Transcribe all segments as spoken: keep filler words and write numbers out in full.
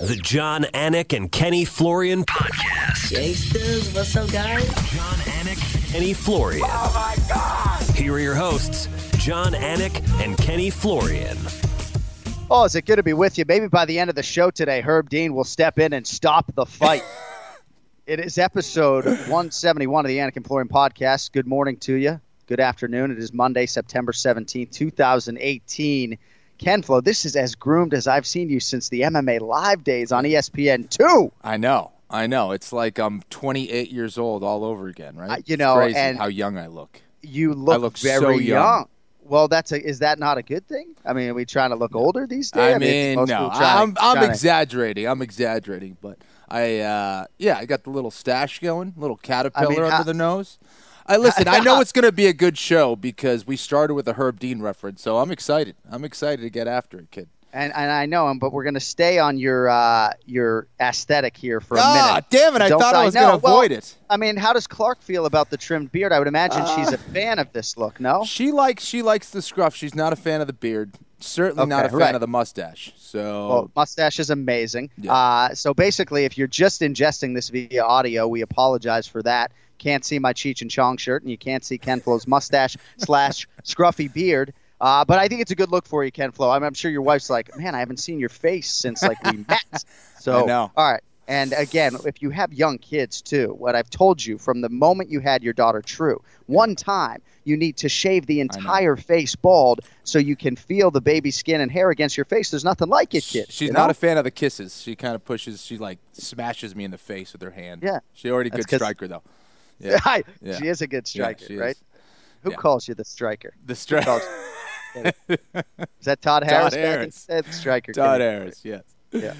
The John Anik and Kenny Florian Podcast. Gangsters, what's up, guys? John Anik, Kenny Florian. Oh, my God! Here are your hosts, John Anik and Kenny Florian. Oh, is it good to be with you? Maybe by the end of the show today, Herb Dean will step in and stop the fight. It is episode one seventy-one of the Anik and Florian Podcast. Good morning to you. Good afternoon. It is Monday, September seventeenth, twenty eighteen. Ken Flo, this is as groomed as I've seen you since the M M A Live days on E S P N two. I know. I know. It's like I'm twenty-eight years old all over again, right? Uh, you know, it's crazy and how young I look. You look, I look very so young. young. Well, that's a, is that not a good thing? I mean, are we trying to look older these days? I mean, most no. people trying- I'm, I'm trying to- exaggerating. I'm exaggerating. But I, uh, yeah, I got the little stash going, little caterpillar I mean, under how- the nose. I listen. I know it's going to be a good show because we started with a Herb Dean reference, so I'm excited. I'm excited to get after it, kid. And, and I know him, but we're going to stay on your uh, your aesthetic here for a Ah, minute. damn it! I Don't thought I was know. going to Well, avoid it. I mean, how does Clark feel about the trimmed beard? I would imagine Uh, she's a fan of this look, no? She likes she likes the scruff. She's not a fan of the beard. Certainly not a Okay, fan right. of the mustache. So Well, mustache is amazing. Yeah. Uh, so basically, if you're just ingesting this via audio, we apologize for that. Can't see my Cheech and Chong shirt, and you can't see Ken Flo's mustache slash scruffy beard. Uh, but I think it's a good look for you, Ken Flo. I'm, I'm sure your wife's like, man, I haven't seen your face since like we met. So, I know. All right. And again, if you have young kids too, what I've told you from the moment you had your daughter True, one time you need to shave the entire face bald so you can feel the baby skin and hair against your face. There's nothing like it, kid. She's you not know? a fan of the kisses. She kind of pushes. She like smashes me in the face with her hand. Yeah. She already a That's good 'cause- striker though. Yeah. Hi. Yeah. She is a good Yeah, striker, she right? is. Who Yeah. calls you the striker? The Who striker. calls- Is that Todd Harris? Todd Harris. I think that's striker. Todd Kenny. Harris. Yes. Yeah.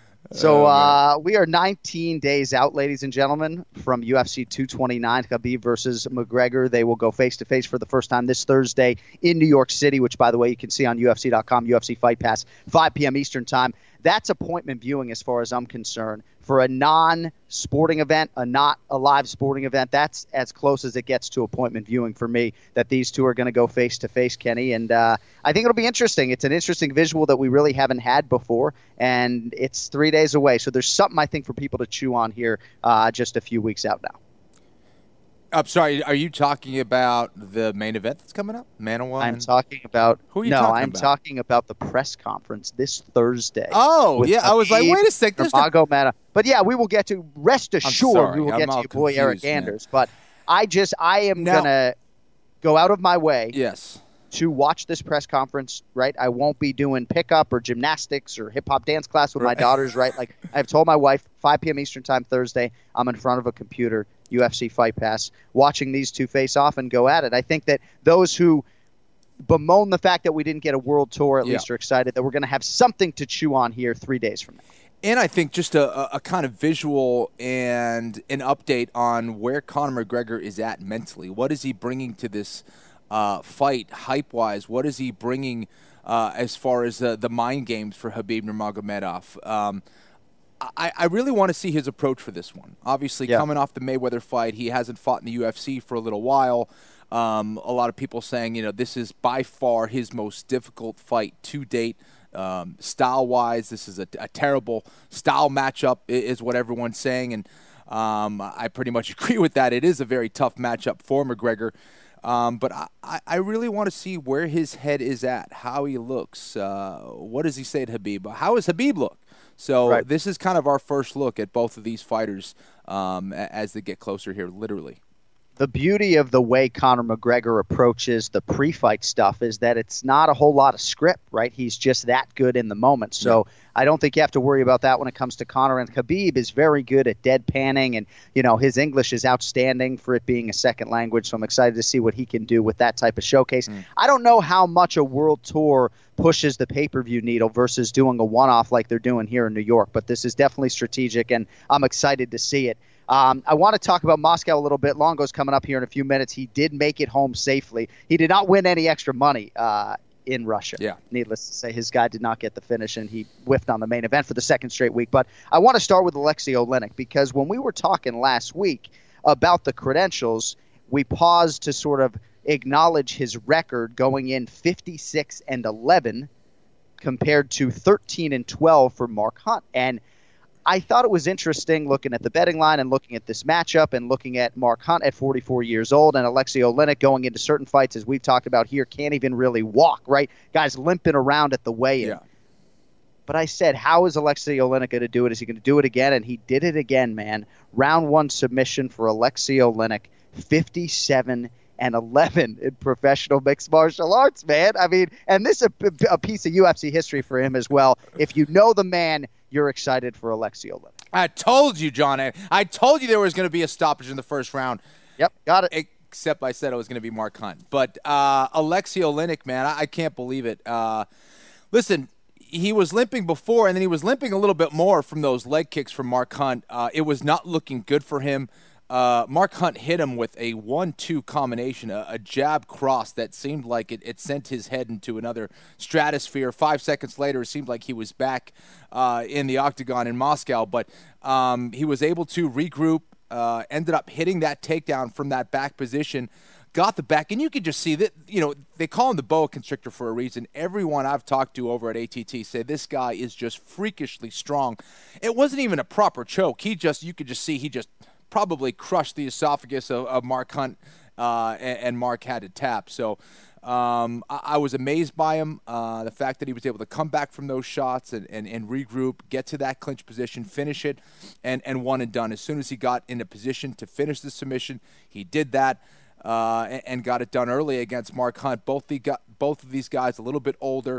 So Oh, uh, we are nineteen days out, ladies and gentlemen, from U F C two twenty-nine, Khabib versus McGregor. They will go face-to-face for the first time this Thursday in New York City, which, by the way, you can see on U F C dot com, U F C Fight Pass, five p.m. Eastern Time. That's appointment viewing as far as I'm concerned. For a non-sporting event, a not a live sporting event, that's as close as it gets to appointment viewing for me, that these two are going to go face-to-face, Kenny. And uh, I think it'll be interesting. It's an interesting visual that we really haven't had before, and it's three days away. So there's something, I think, for people to chew on here uh, just a few weeks out now. I'm sorry. Are you talking about the main event that's coming up, Manawa? I'm and- talking about Who are you no, talking I'm about? talking about the press conference this Thursday. Oh, with yeah. I was like, Khabib wait a sec. There's the- Nurmagomedov. But yeah, we will get to. Rest assured, sorry. we will I'm get to all your boy Eric confused, man. Anders. But I just, I am Now- gonna go out of my way Yes. to watch this press conference. Right, I won't be doing pickup or gymnastics or hip hop dance class with my Right. daughters. Right, like I've told my wife, five p.m. Eastern Time Thursday, I'm in front of a computer, U F C Fight Pass, watching these two face off and go at it. I think that those who bemoan the fact that we didn't get a world tour at Yeah. least are excited that we're going to have something to chew on here three days from now. And I think just a, a- a kind of visual and an update on where Conor McGregor is at mentally. What is he bringing to this uh, fight, hype-wise? What is he bringing uh, as far as uh, the mind games for Khabib Nurmagomedov? Um, I, I really want to see his approach for this one. Obviously, Yeah. coming off the Mayweather fight, he hasn't fought in the U F C for a little while. Um, a lot of people saying, you know, this is by far his most difficult fight to date. Um, style-wise, this is a, a terrible style matchup, i- is what everyone's saying, and um, I pretty much agree with that. It is a very tough matchup for McGregor, um, but I, I- I really want to see where his head is at, how he looks. Uh, what does he say to Khabib? How does Khabib look? So Right. this is kind of our first look at both of these fighters um, a- as they get closer here, literally. The beauty of the way Conor McGregor approaches the pre-fight stuff is that it's not a whole lot of script, right? He's just that good in the moment. So I don't think you have to worry about that when it comes to Conor. And Khabib is very good at deadpanning, and you know his English is outstanding for it being a second language. So I'm excited to see what he can do with that type of showcase. I don't know how much a world tour pushes the pay-per-view needle versus doing a one-off like they're doing here in New York, but this is definitely strategic, and I'm excited to see it. Um, I want to talk about Moscow a little bit. Longo's coming up here in a few minutes. He did make it home safely. He did not win any extra money uh, in Russia. Yeah. Needless to say, his guy did not get the finish, and he whiffed on the main event for the second straight week. But I want to start with Alexei Oleinik, because when we were talking last week about the credentials, we paused to sort of acknowledge his record going in fifty-six and eleven compared to thirteen and twelve for Mark Hunt. And I thought it was interesting looking at the betting line and looking at this matchup and looking at Mark Hunt at forty-four years old and Alexei Oleinik going into certain fights, as we've talked about here, can't even really walk, right? Guys limping around at the weigh-in. Yeah. But I said, how is Alexei Oleinik going to do it? Is he going to do it again? And he did it again, man. Round one submission for Alexei Oleinik, fifty-seven and eleven in professional mixed martial arts, man. I mean, and this is a, a piece of U F C history for him as well. If you know the man, you're excited for Alexei Oleinik. I told you, John. I told you there was going to be a stoppage in the first round. Yep, got it. Except I said it was going to be Mark Hunt. But uh, Alexei Oleinik, man, I, I can't believe it. Uh, listen, he was limping before, and then he was limping a little bit more from those leg kicks from Mark Hunt. Uh, it was not looking good for him. Uh, Mark Hunt hit him with a one two combination, a, a jab cross that seemed like it, it sent his head into another stratosphere. Five seconds later, it seemed like he was back uh, in the octagon in Moscow. But um, he was able to regroup, uh, ended up hitting that takedown from that back position, got the back. And you could just see that, you know, they call him the boa constrictor for a reason. Everyone I've talked to over at A T T say this guy is just freakishly strong. It wasn't even a proper choke. He just, you could just see he just probably crushed the esophagus of, of Mark Hunt, uh, and, and Mark had to tap. So um, I, I was amazed by him, uh, the fact that he was able to come back from those shots and, and, and regroup, get to that clinch position, finish it, and, and one and done. As soon as he got in a position to finish the submission, he did that. Uh, and, and got it done early against Mark Hunt. Both the both of these guys a little bit older,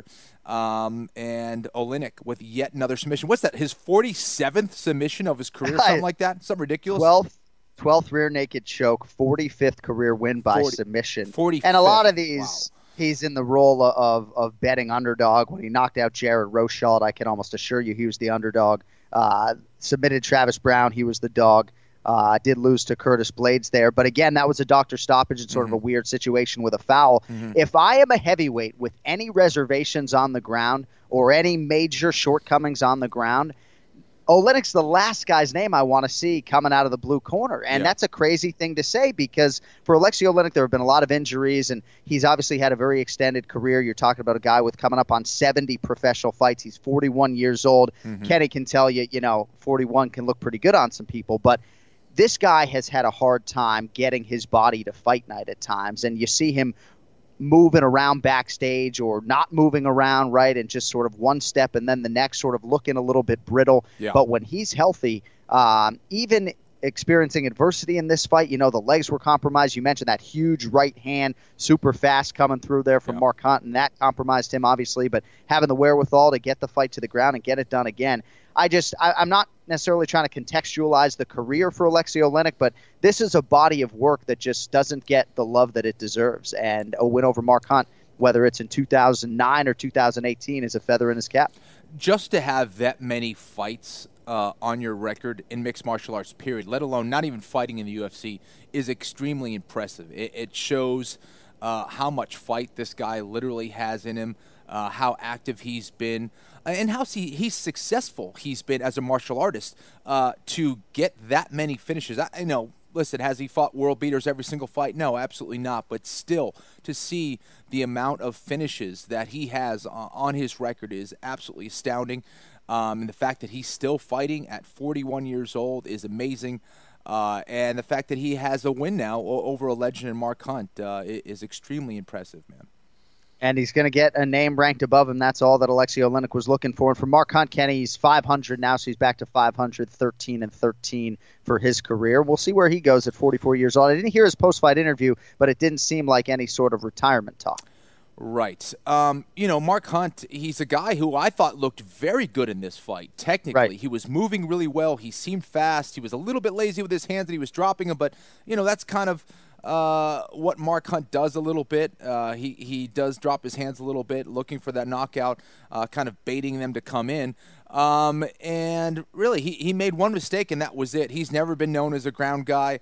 um, and Oleinik with yet another submission. What's that? His forty-seventh submission of his career, something like that. Something ridiculous. twelfth, twelfth rear naked choke, forty-fifth career win by forty, submission. forty-fifth. And a lot of these, wow. He's in the role of of betting underdog. When he knocked out Jared Rosholt, I can almost assure you he was the underdog. Uh, submitted Travis Brown, he was the dog. Uh, did lose to Curtis Blades there. But again, that was a doctor stoppage and sort mm-hmm. of a weird situation with a foul. Mm-hmm. If I am a heavyweight with any reservations on the ground or any major shortcomings on the ground, Oleinik's the last guy's name I want to see coming out of the blue corner. And yeah. that's a crazy thing to say because for Alexei Oleinik, there have been a lot of injuries, and he's obviously had a very extended career. You're talking about a guy with coming up on seventy professional fights. He's forty-one years old. Mm-hmm. Kenny can tell you, you know, forty-one can look pretty good on some people, but this guy has had a hard time getting his body to fight night at times, and you see him moving around backstage or not moving around, right, and just sort of one step and then the next, sort of looking a little bit brittle. Yeah. But when he's healthy, um, even experiencing adversity in this fight, you know, the legs were compromised. You mentioned that huge right hand, super fast coming through there from yeah. Mark Hunt, and that compromised him, obviously, but having the wherewithal to get the fight to the ground and get it done again. I just, I, I'm not necessarily trying to contextualize the career for Alexei Oleinik, but this is a body of work that just doesn't get the love that it deserves. And a win over Mark Hunt, whether it's in two thousand nine or two thousand eighteen, is a feather in his cap. Just to have that many fights uh, on your record in mixed martial arts, period, let alone not even fighting in the U F C, is extremely impressive. It, it shows uh, how much fight this guy literally has in him, uh, how active he's been, and how he, he's successful he's been as a martial artist uh, to get that many finishes. I, I know, listen, has he fought world beaters every single fight? No, absolutely not. But still, to see the amount of finishes that he has uh, on his record is absolutely astounding. Um, and the fact that he's still fighting at forty-one years old is amazing. Uh, and the fact that he has a win now over a legend in Mark Hunt uh, is extremely impressive, man. And he's going to get a name ranked above him. That's all that Alexei Oleinik was looking for. And for Mark Hunt, Kenny, he's five hundred now, so he's back to five hundred, thirteen and thirteen for his career. We'll see where he goes at forty-four years old. I didn't hear his post-fight interview, but it didn't seem like any sort of retirement talk. Right. Um, you know, Mark Hunt, he's a guy who I thought looked very good in this fight. Technically, right. He was moving really well. He seemed fast. He was a little bit lazy with his hands, and he was dropping them. But, you know, that's kind of uh, what Mark Hunt does a little bit. Uh, he, he does drop his hands a little bit, looking for that knockout, uh, kind of baiting them to come in. Um, and really, he, he made one mistake, and that was it. He's never been known as a ground guy.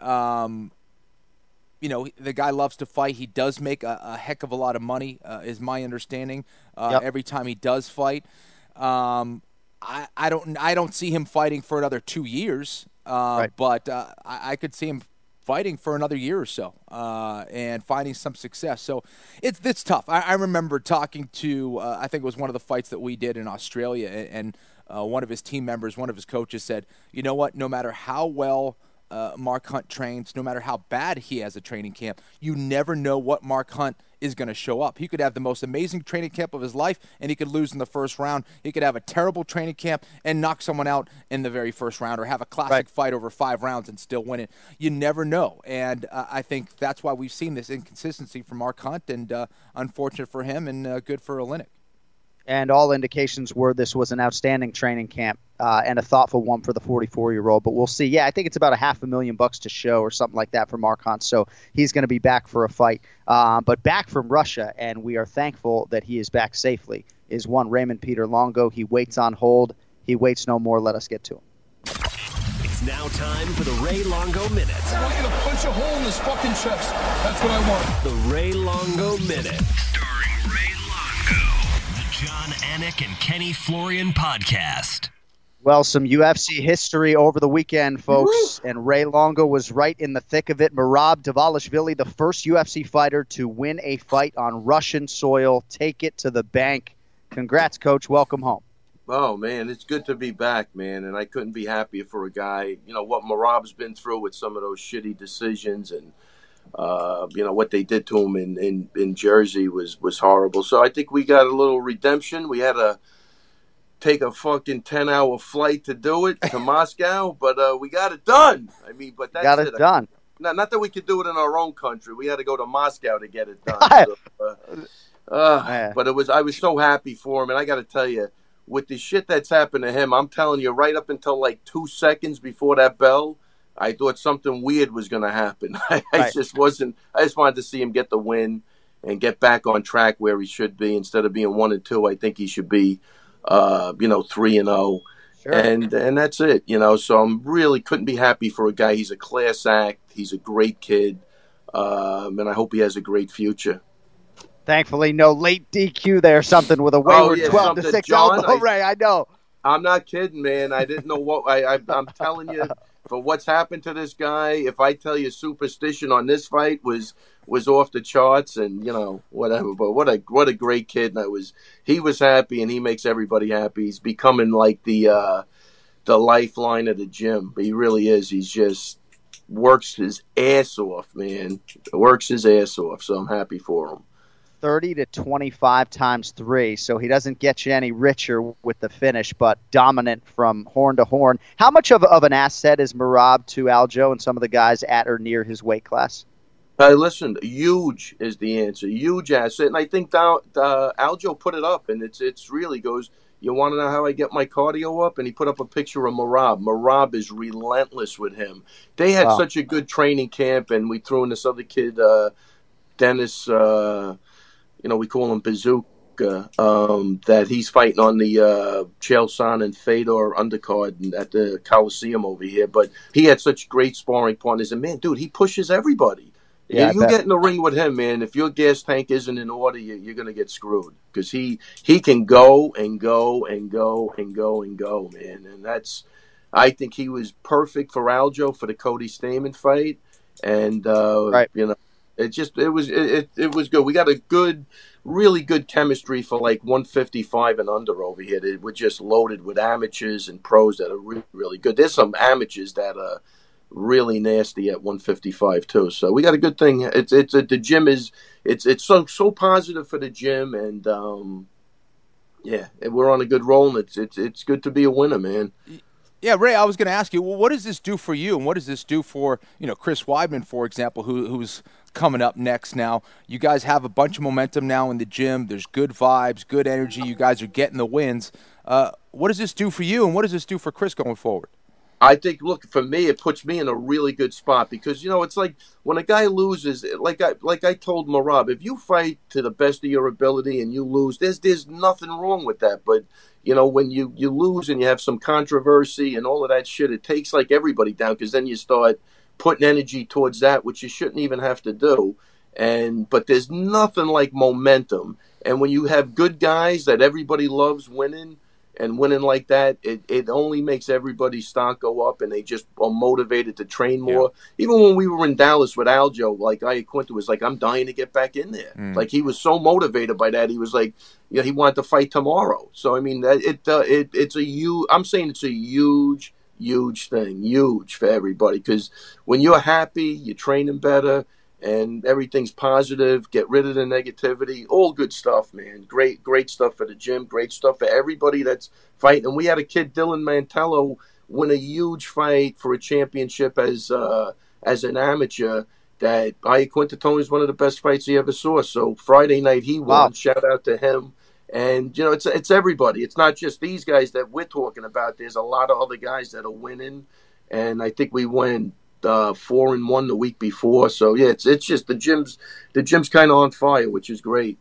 Um You know, the guy loves to fight. He does make a, a heck of a lot of money, uh, is my understanding. Uh, yep. Every time he does fight, um, I, I don't, I don't see him fighting for another two years. Uh, right. But uh, I, I could see him fighting for another year or so uh, and finding some success. So it's it's tough. I, I remember talking to, uh, I think it was one of the fights that we did in Australia, and, and uh, one of his team members, one of his coaches said, you know what, no matter how well uh, Mark Hunt trains, no matter how bad he has a training camp, you never know what Mark Hunt is going to show up. He could have the most amazing training camp of his life, and he could lose in the first round. He could have a terrible training camp and knock someone out in the very first round, or have a classic right. fight over five rounds and still win it. You never know, and uh, I think that's why we've seen this inconsistency from Mark Hunt, and uh, unfortunate for him and uh, good for Olynyk. And all indications were this was an outstanding training camp uh, and a thoughtful one for the forty-four-year-old. But we'll see. Yeah, I think it's about a half a million bucks to show or something like that for Mark Hunt. So he's going to be back for a fight. Uh, but back from Russia, and we are thankful that he is back safely, is one Raymond Peter Longo. He waits on hold. He waits no more. Let us get to him. It's now time for the Ray Longo Minute. I want you to punch a hole in his fucking chest. That's what I want. The Ray Longo Minute. Starring Ray Longo. The John Anik and Kenny Florian podcast. Well, some U F C history over the weekend, folks, Woo! And Ray Longo was right in the thick of it. Merab Dvalishvili, the first U F C fighter to win a fight on Russian soil. Take it to the bank. Congrats, Coach. Welcome home. Oh, man, it's good to be back, man, and I couldn't be happier for a guy. You know, what Merab's been through with some of those shitty decisions and, uh, you know, what they did to him in, in, in Jersey was, was horrible. So I think we got a little redemption. We had to take a fucking ten-hour flight to do it to Moscow, but uh, we got it done. I mean, but that's got it, it. done. Not, not that we could do it in our own country. We had to go to Moscow to get it done. so, uh, uh, but it was I was so happy for him, and I got to tell you, with the shit that's happened to him, I'm telling you, right up until like two seconds before that bell, I thought something weird was going to happen. I, I right. just wasn't. I just wanted to see him get the win and get back on track where he should be. Instead of being one and two, I think he should be, uh, you know, three and zero. Sure. And and that's it, you know. So I'm really couldn't be happy for a guy. He's a class act. He's a great kid, um, and I hope he has a great future. Thankfully, no late D Q there, something with a wayward oh, yeah, twelve to six elbow, I, Ray. I know. I'm not kidding, man. I didn't know what I, I. I'm telling you, for what's happened to this guy, if I tell you superstition on this fight was was off the charts, and you know whatever. But what a what a great kid, and I was he was happy, and he makes everybody happy. He's becoming like the uh, the lifeline of the gym. He really is. He's just works his ass off, man. Works his ass off. So I'm happy for him. thirty to twenty-five times three, so he doesn't get you any richer with the finish, but dominant from horn to horn. How much of, of an asset is Merab to Aljo and some of the guys at or near his weight class? Uh, listen, huge is the answer. Huge asset, and I think uh, Aljo put it up, and it's it's really goes, you want to know how I get my cardio up? And he put up a picture of Merab. Merab is relentless with him. They had wow. such a good training camp, and we threw in this other kid, uh, Dennis, uh, you know, we call him Bazooka, um, that he's fighting on the uh, Chael Sonnen and Fedor undercard at the Coliseum over here. But he had such great sparring partners. And, man, dude, he pushes everybody. Yeah, you get in the ring with him, man. If your gas tank isn't in order, you, you're going to get screwed because he he can go and go and go and go and go, man. And that's, I think he was perfect for Aljo for the Cody Stamann fight, and uh, right. you know, it just it was it, it it was good. We got a good, really good chemistry for like one fifty-five and under over here. We're just loaded with amateurs and pros that are really really good. There's some amateurs that are really nasty at one fifty-five too. So we got a good thing. It's it's it, the gym is it's it's so so positive for the gym, and um, yeah, and we're on a good roll. And it's it's it's good to be a winner, man. Yeah, Ray, I was going to ask you, well, what does this do for you, and what does this do for you know Chris Weidman, for example, who who's coming up next now? You guys have a bunch of momentum now in the gym. There's good vibes, good energy. You guys are getting the wins. Uh, what does this do for you, and what does this do for Chris going forward? I think, look, for me, it puts me in a really good spot because, you know, it's like when a guy loses, like I like I told Merab, if you fight to the best of your ability and you lose, there's there's nothing wrong with that. But, you know, when you, you lose and you have some controversy and all of that shit, it takes like everybody down because then you start putting energy towards that, which you shouldn't even have to do. And but there's nothing like momentum. And when you have good guys that everybody loves winning, and winning like that, it, it only makes everybody's stock go up, and they just are motivated to train more. Yeah. Even when we were in Dallas with Aljo, like Iaquinta was like, I'm dying to get back in there. Mm. Like he was so motivated by that. He was like, yeah, he wanted to fight tomorrow. So I mean, that it uh, it it's a huge. I'm saying it's a huge, huge thing, huge for everybody. Because when you're happy, you're training better, and everything's positive. Get rid of the negativity. All good stuff, man. Great, great stuff for the gym. Great stuff for everybody that's fighting. And we had a kid, Dylan Mantello, win a huge fight for a championship as uh, as an amateur. That Iaquinta told me is one of the best fights he ever saw. So Friday night he won. Wow. Shout out to him. And, you know, it's it's everybody. It's not just these guys that we're talking about. There's a lot of other guys that are winning. And I think we went uh, four and one the week before. So, yeah, it's it's just the gym's, the gym's kind of on fire, which is great.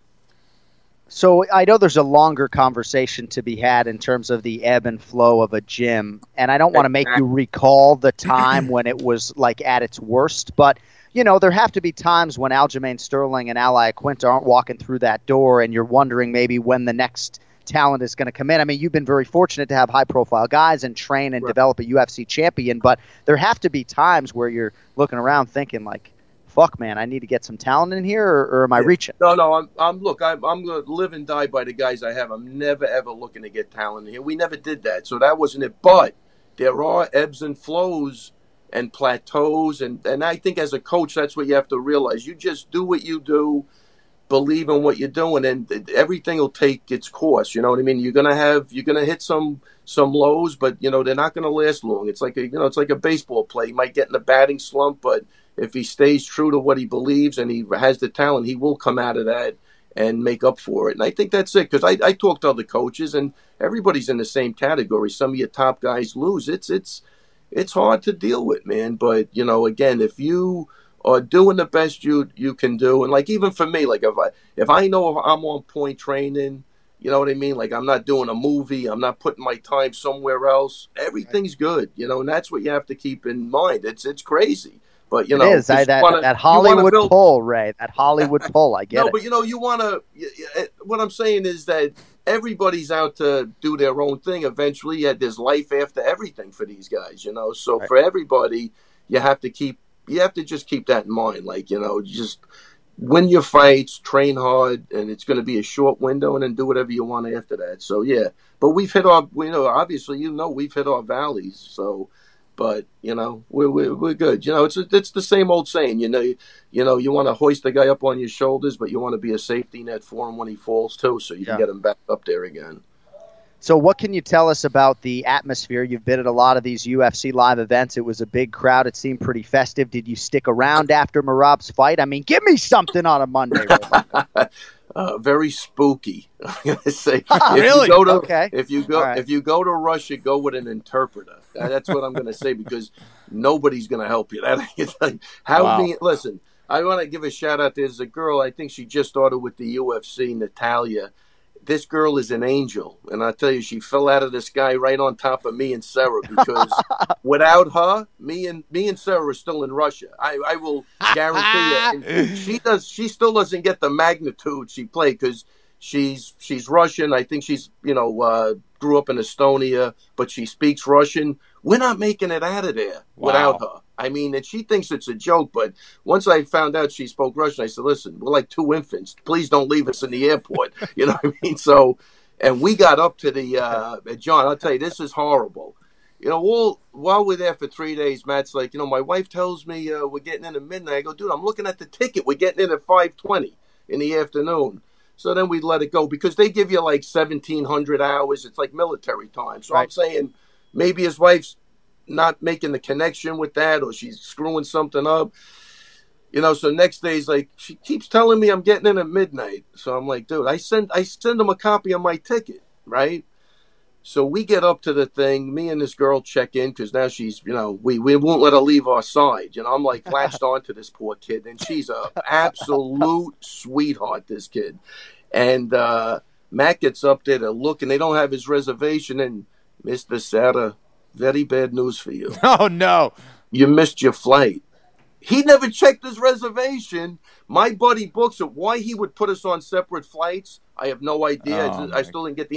So I know there's a longer conversation to be had in terms of the ebb and flow of a gym. And I don't want to make you recall the time when it was, like, at its worst. But you know, there have to be times when Aljamain Sterling and Al Iaquinta aren't walking through that door and you're wondering maybe when the next talent is going to come in. I mean, you've been very fortunate to have high-profile guys and train and right. develop a U F C champion, but there have to be times where you're looking around thinking like, fuck, man, I need to get some talent in here, or, or am I yeah. reaching? No, no, I'm, I'm look, I'm, I'm going to live and die by the guys I have. I'm never, ever looking to get talent in here. We never did that, so that wasn't it. But there are ebbs and flows and plateaus, and, and I think as a coach, that's what you have to realize. You just do what you do, believe in what you're doing, and everything will take its course. You know what I mean? You're gonna have, you're gonna hit some some lows, but you know they're not gonna last long. It's like a, you know, it's like a baseball play. He might get in a batting slump, but if he stays true to what he believes and he has the talent, he will come out of that and make up for it. And I think that's it, because I, I talk to other coaches, and everybody's in the same category. Some of your top guys lose. It's it's It's hard to deal with, man. But, you know, again, if you are doing the best you you can do, and, like, even for me, like, if I if I know I'm on point training, you know what I mean? Like, I'm not doing a movie. I'm not putting my time somewhere else. Everything's good, you know, and that's what you have to keep in mind. It's it's crazy. But, you know, it is. I, that, wanna, that Hollywood build... pull, Ray. That Hollywood pull. I get no, it. No, but, you know, you want to – what I'm saying is that everybody's out to do their own thing eventually. Yeah, there's life after everything for these guys, you know. So right. for everybody, you have to keep – you have to just keep that in mind. Like, you know, just win your fights, train hard, and it's going to be a short window, and then do whatever you want after that. So, yeah. But we've hit our – you know, obviously, you know, we've hit our valleys, so – but, you know, we're, we're we're good. You know, it's it's the same old saying. You know, you, you know, you want to hoist the guy up on your shoulders, but you want to be a safety net for him when he falls too, so you yeah. can get him back up there again. So, what can you tell us about the atmosphere? You've been at a lot of these U F C live events. It was a big crowd. It seemed pretty festive. Did you stick around after Merab's fight? I mean, give me something on a Monday. Uh, very spooky. I'm gonna say, ah, if really? You go to, okay. If you go, right. if you go to Russia, go with an interpreter. That's what I'm going to say, because nobody's going to help you. That like, how wow. me? Listen, I want to give a shout out. There's a girl. I think she just started with the U F C, Natalia. This girl is an angel, and I tell you, she fell out of the sky right on top of me and Sarah, because without her, me and me and Sarah are still in Russia. I, I will guarantee you. And she does. She still doesn't get the magnitude she played, because she's she's Russian. I think she's you know uh, grew up in Estonia, but she speaks Russian. We're not making it out of there wow. without her. I mean, and she thinks it's a joke, but once I found out she spoke Russian, I said, listen, we're like two infants. Please don't leave us in the airport. You know what I mean? So, and we got up to the, uh, John, I'll tell you, this is horrible. You know, all, while we're there for three days, Matt's like, you know, my wife tells me uh, we're getting in at midnight. I go, dude, I'm looking at the ticket. We're getting in at five twenty in the afternoon. So then we let it go, because they give you like seventeen hundred hours. It's like military time. So right. I'm saying maybe his wife's not making the connection with that, or she's screwing something up. You know, so next day's like, she keeps telling me I'm getting in at midnight. So I'm like, dude, I send I send them a copy of my ticket, right? So we get up to the thing. Me and this girl check in, because now she's, you know, we, we won't let her leave our side. You know, I'm like latched onto this poor kid, and she's a absolute sweetheart, this kid. And uh, Matt gets up there to look, and they don't have his reservation. And Mister Sarah, very bad news for you. Oh, no. You missed your flight. He never checked his reservation. My buddy books it. Why he would put us on separate flights, I have no idea. Oh, I, I still didn't get the end.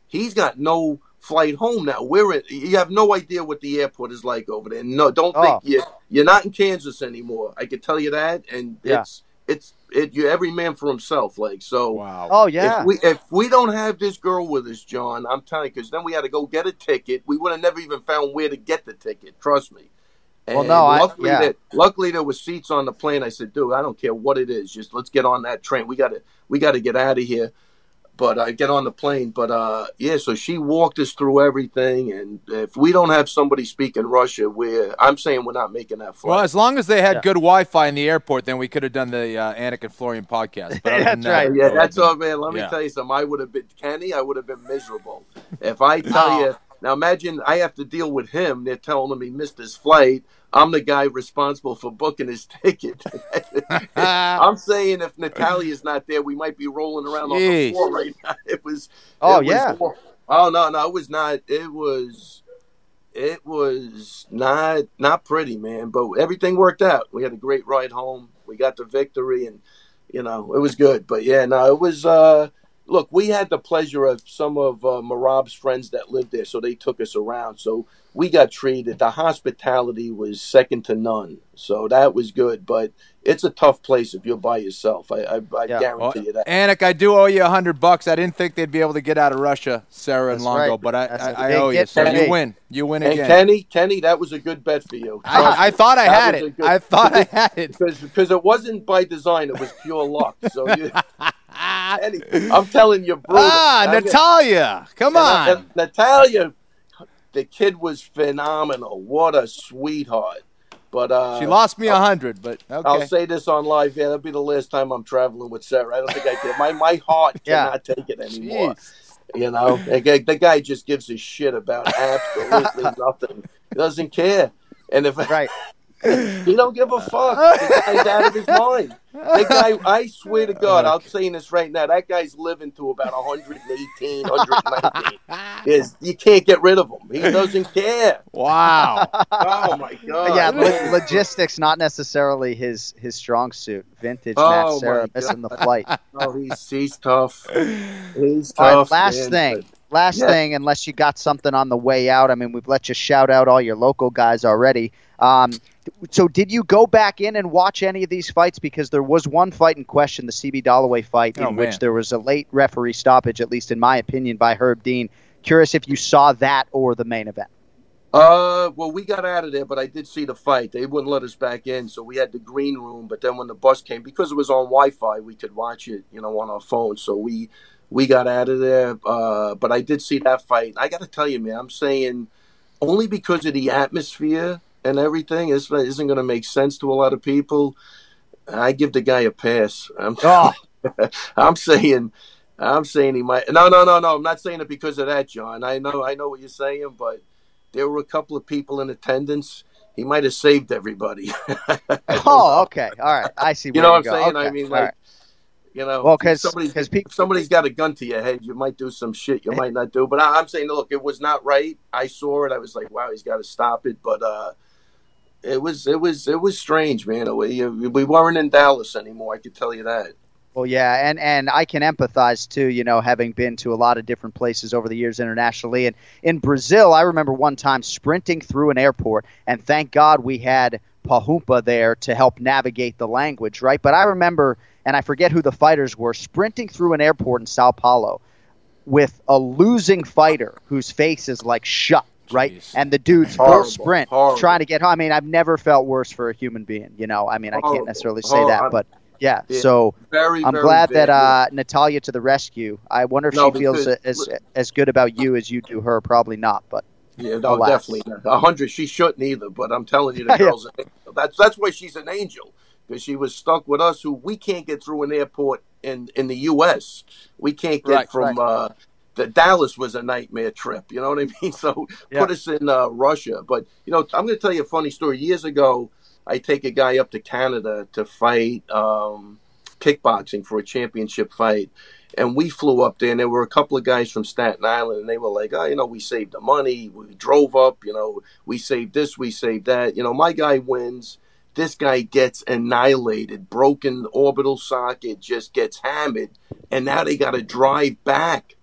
He's got no flight home now. We're in, you have no idea what the airport is like over there. No, don't think Oh. you you're not in Kansas anymore. I can tell you that, and Yeah. it's it's it. You every man for himself. Like so. Wow. Oh yeah. If we if we don't have this girl with us, John, I'm telling you, because then we had to go get a ticket. We would have never even found where to get the ticket. Trust me. And Well, no, I- luckily, yeah. that, luckily there was seats on the plane. I said, dude, I don't care what it is, just let's get on that train. We got to we got to get out of here. But I uh, get on the plane. But uh, yeah, so she walked us through everything. And if we don't have somebody speaking Russia, we're I'm saying we're not making that flight. Well, as long as they had Yeah. good Wi-Fi in the airport, then we could have done the uh, Anik and Florian podcast. But other than That's that, right. it Yeah, would have that's been- all, man. Let me yeah. tell you something. I would have been Kenny. I would have been miserable if I tell you. Now imagine I have to deal with him. They're telling him he missed his flight. I'm the guy responsible for booking his ticket. I'm saying if Natalia's not there, we might be rolling around on the Jeez. floor right now. It was. Oh, it was- yeah. Oh no, no, it was not. It was. It was not not pretty, man. But everything worked out. We had a great ride home. We got the victory, and you know it was good. But yeah, no, it was. Uh, look, we had the pleasure of some of uh, Marab's friends that lived there, so they took us around. So we got treated. The hospitality was second to none. So that was good. But it's a tough place if you're by yourself. I, I, I Yeah. guarantee Well, you that. Anik, I do owe you a hundred bucks. I didn't think they'd be able to get out of Russia, Sarah and That's Longo, right. but I, That's a I, I big owe you. hit So for you me. win. You win And again. Kenny, Kenny, that was a good bet for you. I, I thought I That had was a it. good- I thought I had it. Because because it wasn't by design, it was pure luck. So you, Kenny, I'm telling you, brutal. Ah, I'm gonna- Natalia, come and, on. uh, Natalia, the kid was phenomenal. What a sweetheart. But uh, She lost me a hundred, but okay. I'll say this on live. Yeah, that'll be the last time I'm traveling with Sarah. I don't think I can. My my heart Yeah. cannot take it anymore. Jeez. You know, the guy, the guy just gives a shit about absolutely nothing. He doesn't care. And if Right. he don't give a fuck, the guy's out of his mind. The guy, I swear to God, I'm saying this right now. That guy's living to about one eighteen, one nineteen. Is you can't get rid of him. He doesn't care. Wow. Oh my God. yeah, lo- logistics not necessarily his his strong suit. Vintage Oh, Matt my Sarah God. missing the flight. Oh, he's he's tough. He's All tough. right, last man. thing. Last Yeah. thing, unless you got something on the way out. I mean, we've let you shout out all your local guys already. Um, so did you go back in and watch any of these fights? Because there was one fight in question, the C B Dalloway fight, Oh, in man. which there was a late referee stoppage, at least in my opinion, by Herb Dean. Curious if you saw that or the main event. Uh, well, we got out of there, but I did see the fight. They wouldn't let us back in, so we had the green room. But then when the bus came, because it was on Wi-Fi, we could watch it, you know, on our phone. So we we got out of there. Uh, but I did see that fight. I got to tell you, man, I'm saying only because of the atmosphere and everything, this isn't going to make sense to a lot of people. I give the guy a pass. I'm, Oh. I'm saying. I'm saying he might. No, no, no, no. I'm not saying it because of that, John. I know, I know what you're saying, but there were a couple of people in attendance. He might have saved everybody. Oh, okay. All right. I see You where know you what I'm go. saying? Okay. I mean, All like, right. you know, Well, if 'cause- somebody's, 'cause pe- if somebody's got a gun to your head, you might do some shit you might not do. But I, I'm saying, look, it was not right. I saw it. I was like, wow, he's got to stop it. But uh, it was, it was, it was strange, man. We, we weren't in Dallas anymore. I can tell you that. Well, yeah, and, and I can empathize, too, you know, having been to a lot of different places over the years internationally. And in Brazil, I remember one time sprinting through an airport, and thank God we had Pahumpa there to help navigate the language, right? But I remember, and I forget who the fighters were, sprinting through an airport in Sao Paulo with a losing fighter whose face is like shut, right? Jeez. And the dude's full Horrible, sprint horrible. trying to get home. I mean, I've never felt worse for a human being, you know? I mean, I can't Horrible. necessarily say Hor- that, but yeah, Yeah. so... Very, I'm very glad that bad. uh, Natalia to the rescue. I wonder if No, she feels because- as as good about you as you do her. Probably not, but Yeah, no, Alas. definitely not. A hundred. She shouldn't either. But I'm telling you, the Yeah. girl's an angel. That's that's why she's an angel, because she was stuck with us, who we can't get through an airport in in the U S. We can't get Right, from. Uh, the Dallas was a nightmare trip. You know what I mean? So Yeah. put us in uh, Russia. But you know, I'm going to tell you a funny story. Years ago, I take a guy up to Canada to fight um, kickboxing for a championship fight. And we flew up there, and there were a couple of guys from Staten Island, and they were like, oh, you know, we saved the money. We drove up, you know, we saved this, we saved that. You know, my guy wins. This guy gets annihilated, broken orbital socket, just gets hammered. And now they got to drive back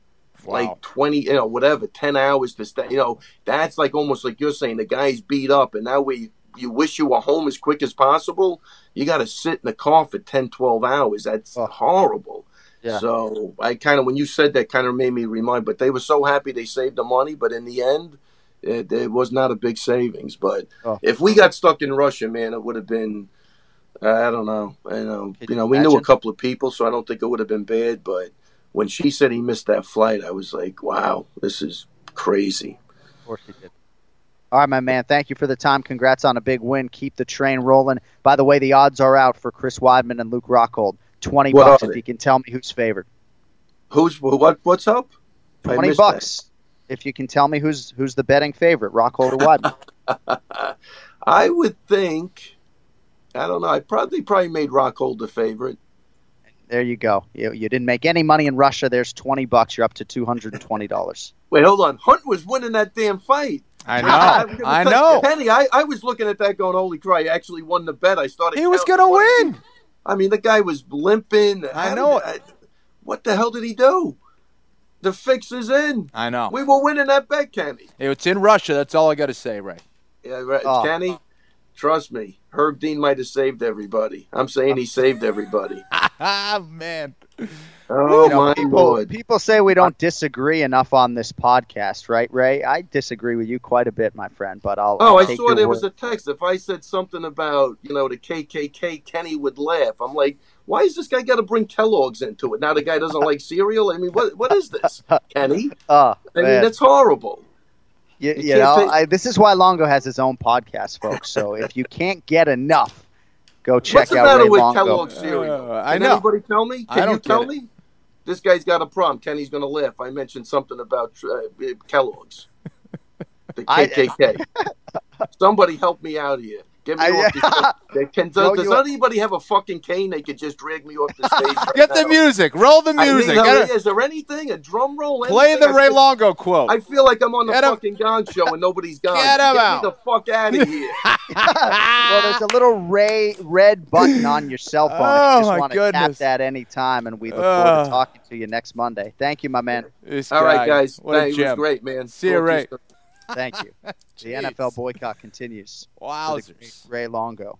Wow. like twenty, you know, whatever, ten hours to stay. You know, that's like almost like you're saying, the guy's beat up, and now we you wish you were home as quick as possible. You got to sit in the car for ten, twelve hours. That's Oh. horrible. Yeah. So I kind of, when you said that, kind of made me remind. But they were so happy they saved the money, but in the end, it, it was not a big savings. But Oh. if we got stuck in Russia, man, it would have been. I don't know. I know. Can You you know, we knew a imagine? couple of people, so I don't think it would have been bad. But when she said he missed that flight, I was like, wow, this is crazy. Of course he did. All right, my man. Thank you for the time. Congrats on a big win. Keep the train rolling. By the way, the odds are out for Chris Weidman and Luke Rockhold. Twenty What bucks are if they? you can tell me who's favored. Who's what? What's up? I Twenty missed bucks if you can tell me who's who's the betting favorite, Rockhold or Weidman. that. I would think. I don't know. I probably probably made Rockhold the favorite. There you go. You, you didn't make any money in Russia. There's twenty bucks. You're up to two hundred and twenty dollars. Wait, hold on. Hunt was winning that damn fight. I I'm know. gonna I tell you, know. Penny, I, I was looking at that going, holy crap, I actually won the bet. I started. He was counting going to what he win. did. I mean, the guy was limping. I How know did- I- what the hell did he do? The fix is in. I know. We were winning that bet, Kenny. It's in Russia. That's all I got to say, Ray. Yeah, right. Oh. Kenny, trust me, Herb Dean might have saved everybody. I'm saying he saved everybody. Ah, man. Oh, You know, my people, Lord. people say we don't disagree enough on this podcast, right, Ray? I disagree with you quite a bit, my friend, but I'll. Oh, I'll I take saw your there was word. a text. If I said something about, you know, the K K K, Kenny would laugh. I'm like, why is this guy got to bring Kellogg's into it? Now the guy doesn't like cereal? I mean, what what is this, Kenny? Oh, I mean, man. that's horrible. You, You you can't know, take- I, this is why Longo has his own podcast, folks. So if you can't get enough, go check What's the out matter Ray with Longo. Kellogg's cereal? Uh, I Can know. anybody tell me? I Can don't you tell get it. me? This guy's got a problem. Kenny's going to laugh. I mentioned something about uh, Kellogg's. The I- K K K. Somebody help me out here. Get me I- off the stage. Can, Throw does you- anybody have a fucking cane they could just drag me off the stage? Right Get the now? music. Roll the I mean, music. uh, Get it- is there anything? A drum roll? Play anything? the I Ray feel- Longo quote. I feel like I'm on the Get him- fucking Gong Show and nobody's gone. Get him me out. the fuck out of here. Well, there's a little Ray red button on your cell phone. Oh, if you just my want to tap goodness. that anytime, and we look forward Uh. to talking to you next Monday. Thank you, my man. This All right, guy, guys. What a Hey, it was gem. great, man. See you, Talk to Ray. soon. Thank you. The N F L boycott continues. for the great Wowzers. Ray Longo.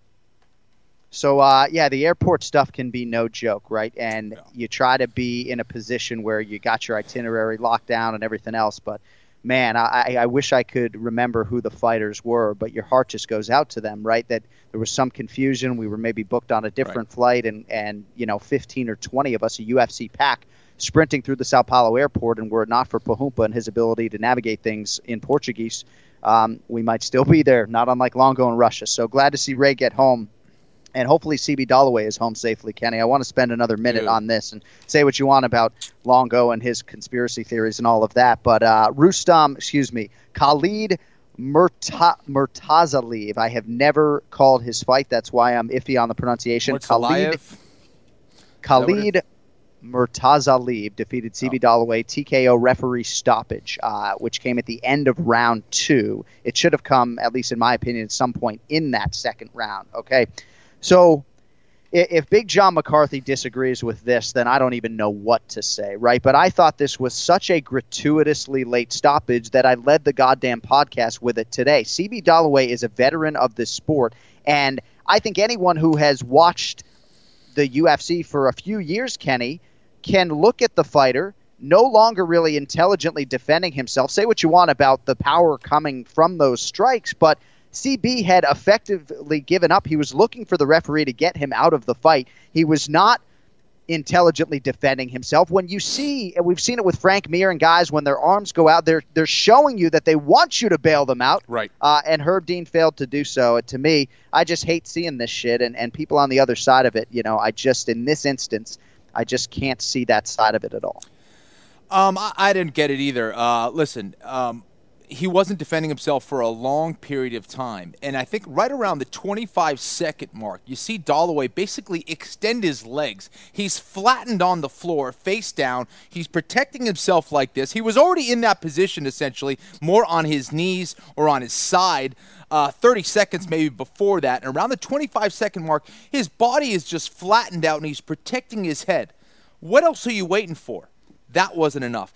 So, uh, yeah, the airport stuff can be no joke, right? And No. you try to be in a position where you got your itinerary locked down and everything else. But, man, I, I wish I could remember who the fighters were, but your heart just goes out to them, right? That there was some confusion. We were maybe booked on a different flight, and, and, you know, fifteen or twenty of us, a U F C pack, sprinting through the Sao Paulo airport, and were it not for Pahumpa and his ability to navigate things in Portuguese, um, we might still be there, not unlike Longo in Russia. So glad to see Ray get home. And hopefully C B Dalloway is home safely, Kenny. I want to spend another minute Dude. on this and say what you want about Longo and his conspiracy theories and all of that. But uh, Rustam, excuse me, Khalid Murta- Murtazaliyev. I have never called his fight. That's why I'm iffy on the pronunciation. Khalid, Mortzalayev? Khalid Murtazaliyev defeated C B Dalloway T K O referee stoppage, uh, which came at the end of round two. It should have come, at least in my opinion, at some point in that second round. Okay, so i- if Big John McCarthy disagrees with this, then I don't even know what to say, right? But I thought this was such a gratuitously late stoppage that I led the goddamn podcast with it today. C B Dalloway is a veteran of this sport, and I think anyone who has watched the U F C for a few years, Kenny, can look at the fighter, no longer really intelligently defending himself. Say what you want about the power coming from those strikes, but C B had effectively given up. He was looking for the referee to get him out of the fight. He was not intelligently defending himself. When you see, and we've seen it with Frank Mir and guys, when their arms go out, they're they're showing you that they want you to bail them out. Right. Uh, and Herb Dean failed to do so. And to me, I just hate seeing this shit. And, and people on the other side of it, you know, I just, in this instance, I just can't see that side of it at all. Um, I, I didn't get it either. Uh, listen, um, he wasn't defending himself for a long period of time. And I think right around the twenty-five second mark, you see Dalloway basically extend his legs. He's flattened on the floor, face down. He's protecting himself like this. He was already in that position, essentially, more on his knees or on his side. Uh, thirty seconds maybe before that. And around the twenty-five second mark, his body is just flattened out and he's protecting his head. What else are you waiting for? That wasn't enough.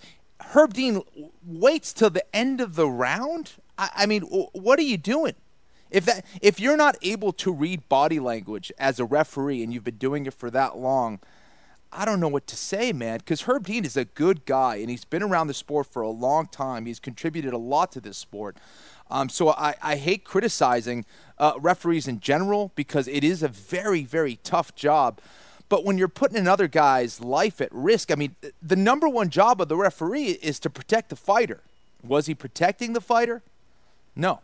Herb Dean waits till the end of the round. I, I mean, what are you doing? If that if you're not able to read body language as a referee and you've been doing it for that long, I don't know what to say, man, because Herb Dean is a good guy, and he's been around the sport for a long time. He's contributed a lot to this sport. Um, so I, I hate criticizing uh, referees in general because it is a very, very tough job. But when you're putting another guy's life at risk, I mean, the number one job of the referee is to protect the fighter. Was he protecting the fighter? No.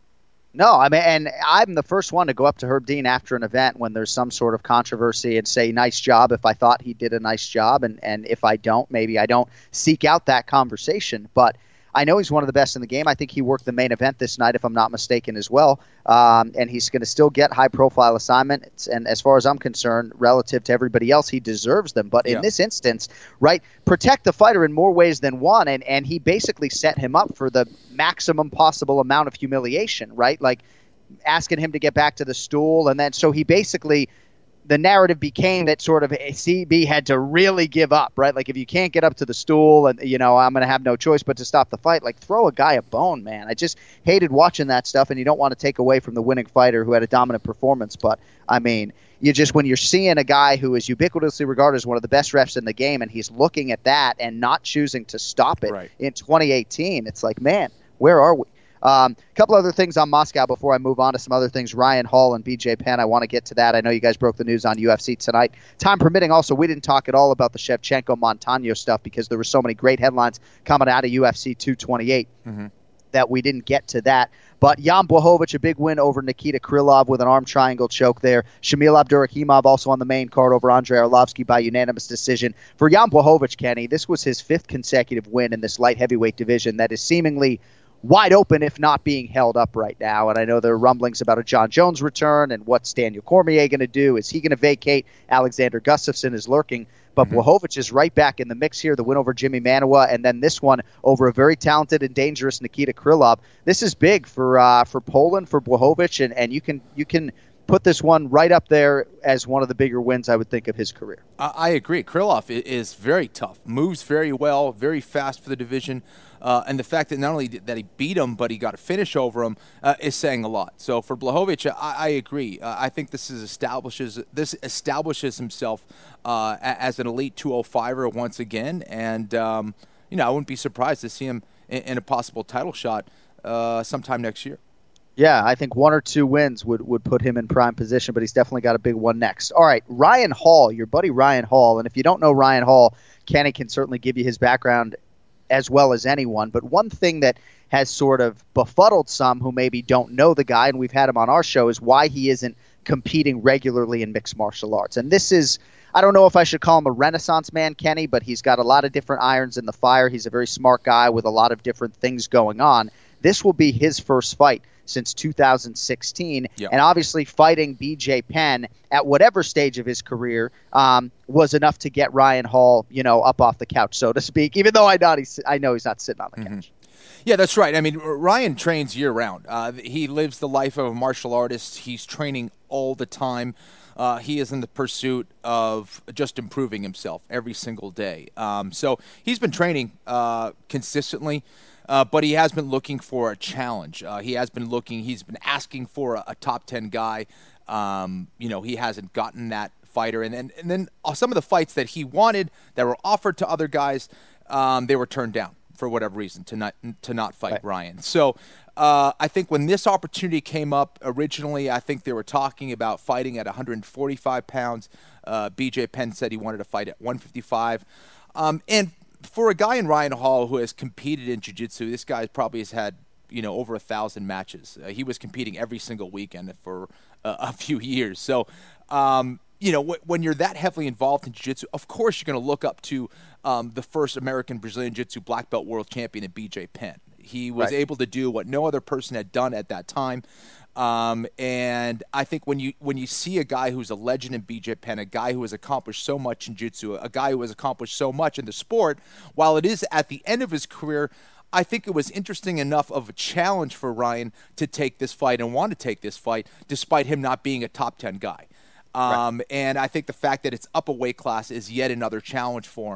No, I mean, and I'm the first one to go up to Herb Dean after an event when there's some sort of controversy and say, nice job, if I thought he did a nice job. And, and if I don't, maybe I don't seek out that conversation. But I know he's one of the best in the game. I think he worked the main event this night, if I'm not mistaken, as well. Um, and he's going to still get high-profile assignments. And as far as I'm concerned, relative to everybody else, he deserves them. But yeah. in this instance, right, protect the fighter in more ways than one. And, and he basically set him up for the maximum possible amount of humiliation, right? Like asking him to get back to the stool. And then so he basically – the narrative became that sort of C B had to really give up, right? Like if you can't get up to the stool and, you know, I'm going to have no choice but to stop the fight, like throw a guy a bone, man. I just hated watching that stuff, and you don't want to take away from the winning fighter who had a dominant performance. But, I mean, you just when you're seeing a guy who is ubiquitously regarded as one of the best refs in the game and he's looking at that and not choosing to stop it right. in twenty eighteen, it's like, man, where are we? A um, couple other things on Moscow before I move on to some other things. Ryan Hall and B J Penn, I want to get to that. I know you guys broke the news on U F C tonight. Time permitting, also, we didn't talk at all about the Shevchenko-Montano stuff because there were so many great headlines coming out of U F C two twenty-eight mm-hmm. that we didn't get to that. But Jan Blachowicz, a big win over Nikita Krylov with an arm triangle choke there. Shamil Abdurakhimov also on the main card over Andrei Arlovsky by unanimous decision. For Jan Blachowicz, Kenny, this was his fifth consecutive win in this light heavyweight division that is seemingly wide open, if not being held up right now. And I know there are rumblings about a John Jones return and what's Daniel Cormier going to do. Is he going to vacate? Alexander Gustafsson is lurking. But mm-hmm. Blachowicz is right back in the mix here. The win over Jimmy Manuwa, and then this one over a very talented and dangerous Nikita Krylov. This is big for uh, for Poland, for Blachowicz, and, and you can you can put this one right up there as one of the bigger wins, I would think, of his career. I agree. Krylov is very tough, moves very well, very fast for the division. Uh, and the fact that not only did, that he beat him, but he got a finish over him uh, is saying a lot. So for Blachowicz, I, I agree. Uh, I think this is establishes this establishes himself uh, as an elite two oh five-er once again. And um, you know, I wouldn't be surprised to see him in, in a possible title shot uh, sometime next year. Yeah, I think one or two wins would, would put him in prime position, but he's definitely got a big one next. All right, Ryan Hall, your buddy Ryan Hall. And if you don't know Ryan Hall, Kenny can certainly give you his background as well as anyone. But one thing that has sort of befuddled some who maybe don't know the guy, and we've had him on our show, is why he isn't competing regularly in mixed martial arts. And this is, I don't know if I should call him a renaissance man, Kenny, but he's got a lot of different irons in the fire. He's a very smart guy with a lot of different things going on. This will be his first fight since two thousand sixteen, yep. And obviously fighting B J Penn at whatever stage of his career um, was enough to get Ryan Hall, you know, up off the couch, so to speak, even though I, not he's, I know he's not sitting on the mm-hmm. couch. Yeah, that's right. I mean, Ryan trains year-round. Uh, he lives the life of a martial artist. He's training all the time. Uh, he is in the pursuit of just improving himself every single day. Um, so he's been training uh, consistently. Uh, but he has been looking for a challenge. Uh, he has been looking, he's been asking for a, a top ten guy. Um, you know, he hasn't gotten that fighter. And then, and then some of the fights that he wanted that were offered to other guys, um, they were turned down for whatever reason to not to not fight right. Ryan. So uh, I think when this opportunity came up originally, I think they were talking about fighting at one forty-five pounds. Uh, B J Penn said he wanted to fight at one fifty-five. Um, and for a guy in Ryan Hall who has competed in jiu-jitsu, this guy probably has had, you know, over a thousand matches. Uh, he was competing every single weekend for uh, a few years. So, um, you know, w- when you're that heavily involved in jiu-jitsu, of course you're going to look up to um, the first American Brazilian Jiu-Jitsu black belt world champion in B J Penn. He was right. able to do what no other person had done at that time. Um, and I think when you when you see a guy who's a legend in B J Penn, a guy who has accomplished so much in jiu-jitsu, a guy who has accomplished so much in the sport, while it is at the end of his career, I think it was interesting enough of a challenge for Ryan to take this fight and want to take this fight, despite him not being a top ten guy. Um, right. And I think the fact that it's up a weight class is yet another challenge for him.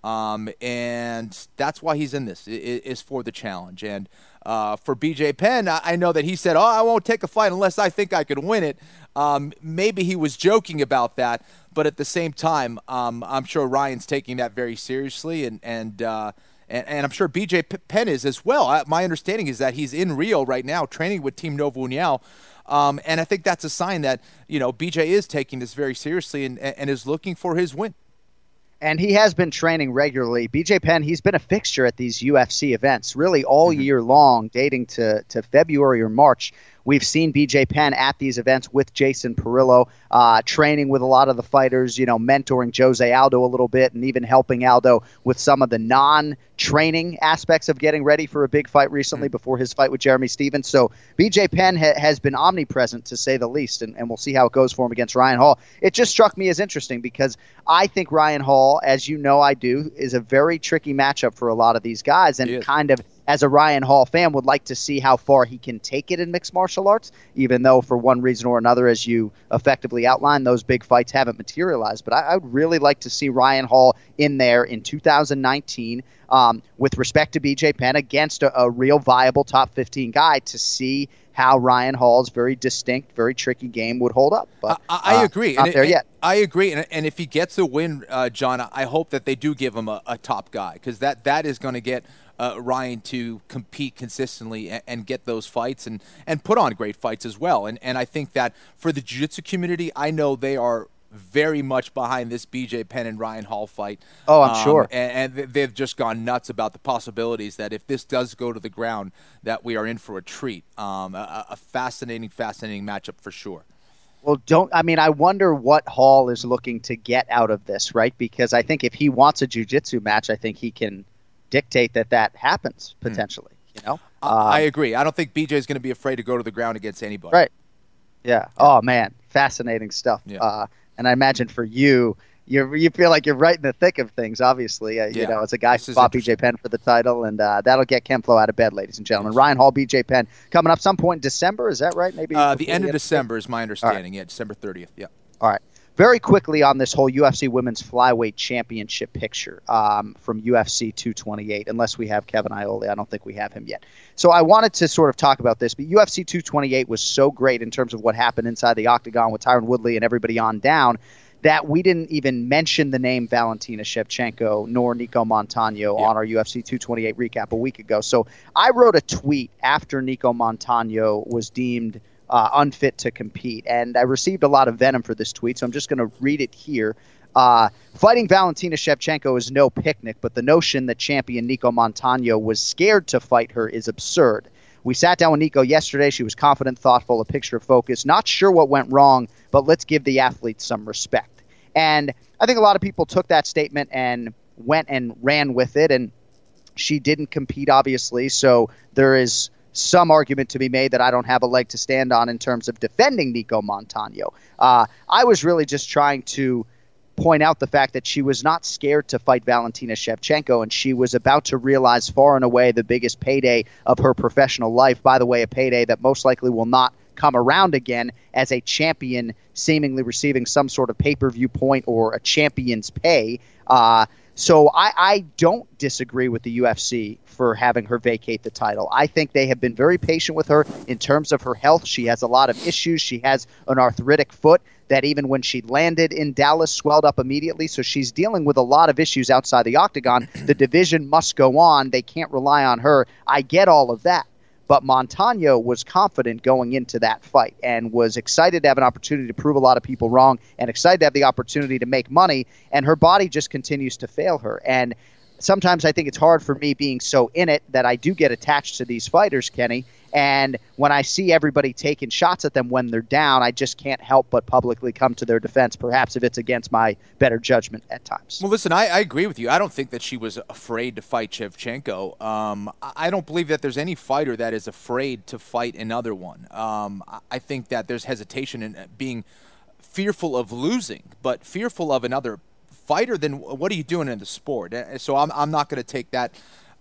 Um, and that's why he's in this, is for the challenge. And uh, for B J Penn, I know that he said, oh, I won't take a fight unless I think I could win it. Um, maybe he was joking about that, but at the same time, um, I'm sure Ryan's taking that very seriously, and and uh, and, and I'm sure B J Penn is as well. I, my understanding is that he's in Rio right now training with Team Novo União. Um, and I think that's a sign that, you know, B J is taking this very seriously and, and is looking for his win. And he has been training regularly. B J Penn, he's been a fixture at these U F C events really all mm-hmm. year long, dating to, to February or March. We've seen B J Penn at these events with Jason Parillo, uh, training with a lot of the fighters, you know, mentoring Jose Aldo a little bit and even helping Aldo with some of the non-training aspects of getting ready for a big fight recently mm-hmm. before his fight with Jeremy Stephens. So B J Penn ha- has been omnipresent, to say the least, and, and we'll see how it goes for him against Ryan Hall. It just struck me as interesting because I think Ryan Hall, as you know I do, is a very tricky matchup for a lot of these guys, and kind of, as a Ryan Hall fan, would like to see how far he can take it in mixed martial arts, even though for one reason or another, as you effectively outlined, those big fights haven't materialized. But I, I would really like to see Ryan Hall in there in two thousand nineteen um, with respect to B J Penn against a, a real viable top fifteen guy to see how Ryan Hall's very distinct, very tricky game would hold up. But I, I uh, agree. Not and there it, yet. I agree. And, and if he gets a win, uh, John, I hope that they do give him a, a top guy, because that, that is going to get uh, Ryan to compete consistently and, and get those fights and, and put on great fights as well. And, and I think that for the jiu-jitsu community, I know they are very much behind this B J Penn and Ryan Hall fight. Oh, I'm um, sure. And, and they've just gone nuts about the possibilities that if this does go to the ground, that we are in for a treat. Um, a, a fascinating, fascinating matchup for sure. Well, don't, I mean, I wonder what Hall is looking to get out of this, right? Because I think if he wants a jiu-jitsu match, I think he can dictate that that happens potentially, hmm. you know? I, um, I agree. I don't think B J is going to be afraid to go to the ground against anybody. Right. Yeah. yeah. Oh, man. Fascinating stuff. Yeah. Uh, and I imagine for you, you you feel like you're right in the thick of things, obviously. Uh, you yeah. know, as a guy who fought B J Penn for the title, and uh, that'll get Ken Flo out of bed, ladies and gentlemen. Ryan Hall, B J Penn, coming up some point in December. Is that right? Maybe uh, the end of December is my understanding. Right. Yeah, December thirtieth. Yeah. All right. Very quickly on this whole U F C Women's Flyweight Championship picture um, from U F C two twenty-eight, unless we have Kevin Iole. I don't think we have him yet. So I wanted to sort of talk about this, but U F C two twenty-eight was so great in terms of what happened inside the octagon with Tyron Woodley and everybody on down that we didn't even mention the name Valentina Shevchenko nor Nico Montano yeah. on our U F C two twenty-eight recap a week ago. So I wrote a tweet after Nico Montano was deemed Uh, unfit to compete. And I received a lot of venom for this tweet, so I'm just going to read it here. Uh, fighting Valentina Shevchenko is no picnic, but the notion that champion Nico Montano was scared to fight her is absurd. We sat down with Nico yesterday. She was confident, thoughtful, a picture of focus. Not sure what went wrong, but let's give the athlete some respect. And I think a lot of people took that statement and went and ran with it, and she didn't compete, obviously, so there is some argument to be made that I don't have a leg to stand on in terms of defending Nico Montano. Uh, I was really just trying to point out the fact that she was not scared to fight Valentina Shevchenko, and she was about to realize far and away the biggest payday of her professional life. By the way, a payday that most likely will not come around again, as a champion seemingly receiving some sort of pay-per-view point or a champion's pay. Uh, so I, I don't disagree with the U F C for having her vacate the title. I think they have been very patient with her in terms of her health. She has a lot of issues. She has an arthritic foot that even when she landed in Dallas swelled up immediately. So she's dealing with a lot of issues outside the octagon. The division must go on. They can't rely on her. I get all of that. But Montano was confident going into that fight and was excited to have an opportunity to prove a lot of people wrong and excited to have the opportunity to make money. And her body just continues to fail her. And sometimes I think it's hard for me being so in it that I do get attached to these fighters, Kenny. And when I see everybody taking shots at them when they're down, I just can't help but publicly come to their defense, perhaps if it's against my better judgment at times. Well, listen, I, I agree with you. I don't think that she was afraid to fight Shevchenko. Um, I don't believe that there's any fighter that is afraid to fight another one. Um, I think that there's hesitation in being fearful of losing, but fearful of another fighter, then what are you doing in the sport? So I'm, I'm not going to take that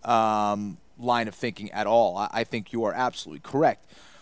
um, line of thinking at all. I, I think you are absolutely correct.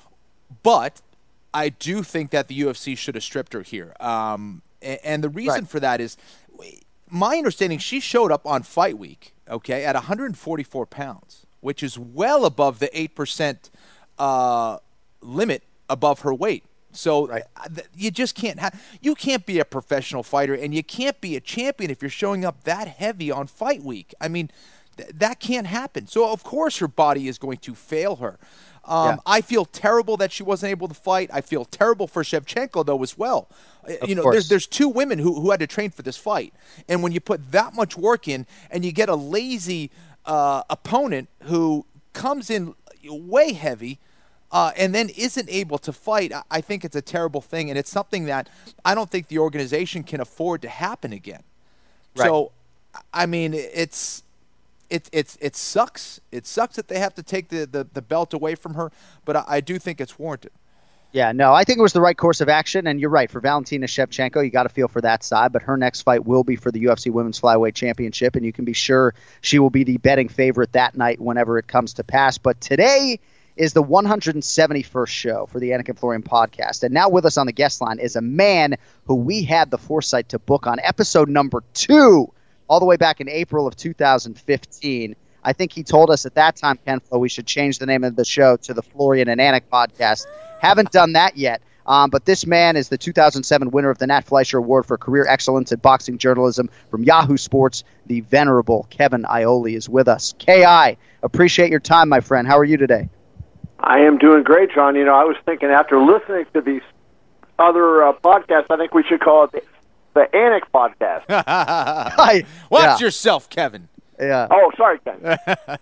But I do think that the U F C should have stripped her here. Um, and, and the reason right. for that is my understanding, she showed up on fight week, okay, at one hundred forty-four pounds, which is well above the eight percent uh, limit above her weight. So right. you just can't have, you can't be a professional fighter, and you can't be a champion if you're showing up that heavy on fight week. I mean, th- that can't happen. So of course her body is going to fail her. Um, yeah. I feel terrible that she wasn't able to fight. I feel terrible for Shevchenko though as well. Of you know, course. there's there's two women who who had to train for this fight, and when you put that much work in, and you get a lazy uh, opponent who comes in way heavy. Uh, and then isn't able to fight, I think it's a terrible thing, and it's something that I don't think the organization can afford to happen again. Right. So, I mean, it's it it's it sucks. It sucks that they have to take the, the, the belt away from her, but I, I do think it's warranted. Yeah, no, I think it was the right course of action, and you're right. For Valentina Shevchenko, you got to feel for that side, but her next fight will be for the U F C Women's Flyweight Championship, and you can be sure she will be the betting favorite that night whenever it comes to pass. But today is the one hundred seventy-first show for the Anik and Florian podcast. And now with us on the guest line is a man who we had the foresight to book on episode number two, all the way back in April of two thousand fifteen. I think he told us at that time, Ken Flo, we should change the name of the show to the Florian and Anik podcast. Haven't done that yet. Um, but this man is the two thousand seven winner of the Nat Fleischer Award for Career Excellence in Boxing Journalism from Yahoo Sports. The venerable Kevin Iole is with us. K I, appreciate your time, my friend. How are you today? I am doing great, John. You know, I was thinking after listening to these other uh, podcasts, I think we should call it the, the Anik podcast. I, Watch yeah. yourself, Kevin. Yeah. Oh, sorry, Ken.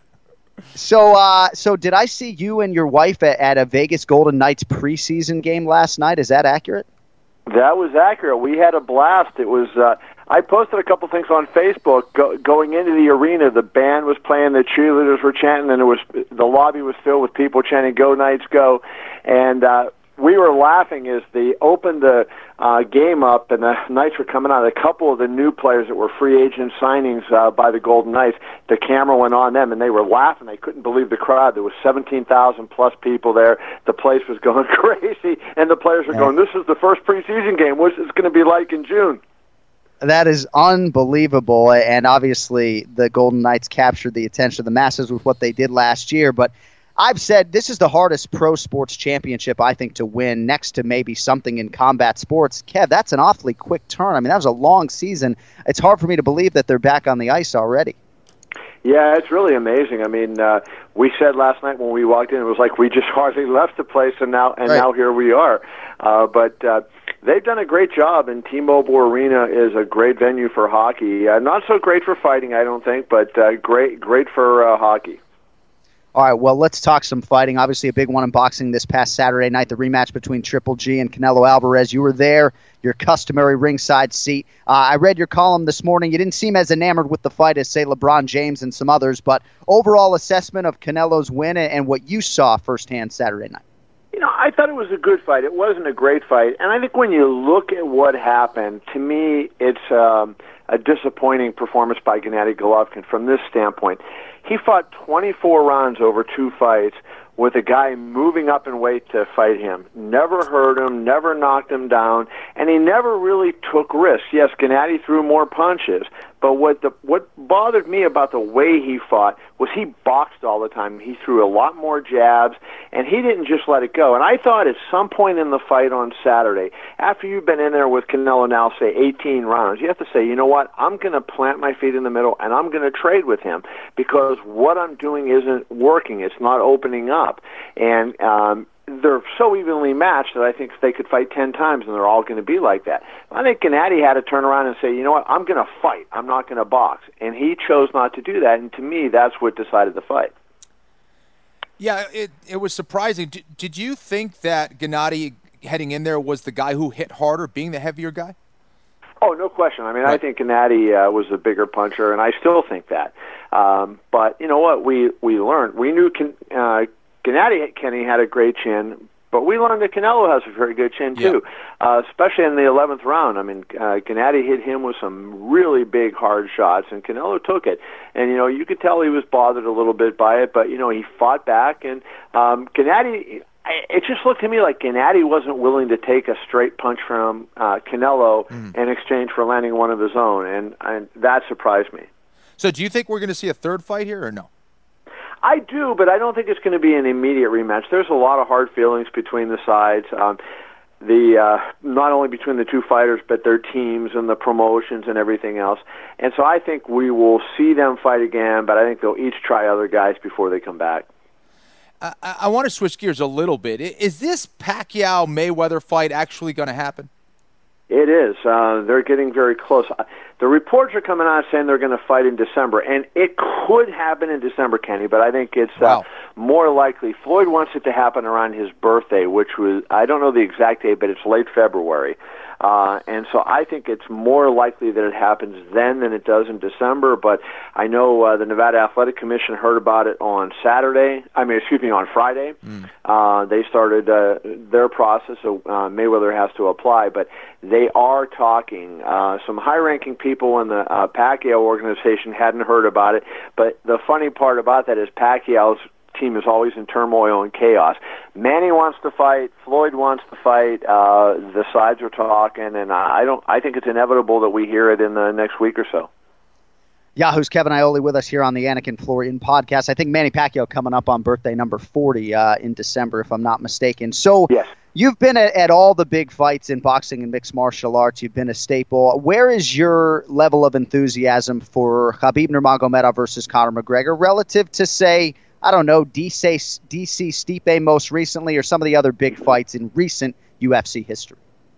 So, uh, so did I see you and your wife at, at a Vegas Golden Knights preseason game last night? Is that accurate? That was accurate. We had a blast. It was. Uh, I posted a couple things on Facebook. Go, going into the arena, the band was playing, the cheerleaders were chanting, and it was the lobby was filled with people chanting "Go Knights, go!" And uh, we were laughing as they opened the uh, game up, and the Knights were coming out. A couple of the new players that were free agent signings uh, by the Golden Knights, the camera went on them, and they were laughing. They couldn't believe the crowd. There was seventeen thousand plus people there. The place was going crazy, and the players were yeah. going, "This is the first preseason game. What's it going to be like in June?" That is unbelievable, and obviously the Golden Knights captured the attention of the masses with what they did last year, but I've said this is the hardest pro sports championship, I think, to win, next to maybe something in combat sports. Kev, that's an awfully quick turn. I mean, that was a long season. It's hard for me to believe that they're back on the ice already. Yeah, it's really amazing. I mean, uh, we said last night when we walked in, it was like we just hardly left the place, and now and right. now here we are. Uh, but uh, they've done a great job, and T-Mobile Arena is a great venue for hockey. Uh, not so great for fighting, I don't think, but uh, great, great for uh, hockey. All right, well, let's talk some fighting. Obviously, a big one in boxing this past Saturday night, the rematch between Triple G and Canelo Alvarez. You were there, your customary ringside seat. Uh, I read your column this morning. You didn't seem as enamored with the fight as, say, LeBron James and some others, but overall assessment of Canelo's win and what you saw firsthand Saturday night. You know, I thought it was a good fight. It wasn't a great fight. And I think when you look at what happened, to me, it's um, a disappointing performance by Gennady Golovkin from this standpoint. He fought twenty-four rounds over two fights with a guy moving up in weight to fight him. Never hurt him, never knocked him down, and he never really took risks. Yes, Gennady threw more punches, but what the what bothered me about the way he fought was he boxed all the time. He threw a lot more jabs, and he didn't just let it go. And I thought at some point in the fight on Saturday, after you've been in there with Canelo now, say, eighteen rounds, you have to say, you know what, I'm going to plant my feet in the middle, and I'm going to trade with him because what I'm doing isn't working. It's not opening up. And um, they're so evenly matched that I think they could fight ten times, and they're all going to be like that. I think Gennady had to turn around and say, you know what, I'm going to fight. I'm not going to box. And he chose not to do that, and to me, that's what decided the fight. Yeah, it it was surprising. Did, did you think that Gennady heading in there was the guy who hit harder, being the heavier guy? Oh, no question. I mean, right. I think Gennady uh, was a bigger puncher, and I still think that. Um, but you know what? We we learned. We knew Can, uh, Gennady Kenny had a great chin, but we learned that Canelo has a very good chin too, yeah. uh, especially in the eleventh round. I mean, uh, Gennady hit him with some really big, hard shots, and Canelo took it. And you know, you could tell he was bothered a little bit by it, but you know, he fought back, and um, Gennady. I, it just looked to me like Gennady wasn't willing to take a straight punch from uh, Canelo mm. in exchange for landing one of his own, and, and that surprised me. So do you think we're going to see a third fight here or no? I do, but I don't think it's going to be an immediate rematch. There's a lot of hard feelings between the sides. Um, the uh, not only between the two fighters, but their teams and the promotions and everything else. And so I think we will see them fight again, but I think they'll each try other guys before they come back. I, I want to switch gears a little bit. Is this Pacquiao-Mayweather fight actually going to happen? It is. Uh, they're getting very close. The reports are coming out saying they're going to fight in December, and it could happen in December, Kenny, but I think it's uh, wow. more likely. Floyd wants it to happen around his birthday, which was, I don't know the exact date, but it's late February. Uh, and so I think it's more likely that it happens then than it does in December, but I know uh, the Nevada Athletic Commission heard about it on Saturday, I mean, excuse me, on Friday. Mm. Uh, they started uh, their process, so uh, Mayweather has to apply, but they are talking. Uh, some high-ranking people in the uh, Pacquiao organization hadn't heard about it, but the funny part about that is Pacquiao's team is always in turmoil and chaos. Manny wants to fight. Floyd wants to fight. Uh, the sides are talking, and I don't. I think it's inevitable that we hear it in the next week or so. Yahoo's Kevin Iole with us here on the Anik and Florian podcast. I think Manny Pacquiao coming up on birthday number forty uh, in December, if I'm not mistaken. So yes. You've been at, at all the big fights in boxing and mixed martial arts. You've been a staple. Where is your level of enthusiasm for Khabib Nurmagomedov versus Conor McGregor relative to, say, I don't know, D C, D C Stipe most recently, or some of the other big fights in recent U F C history?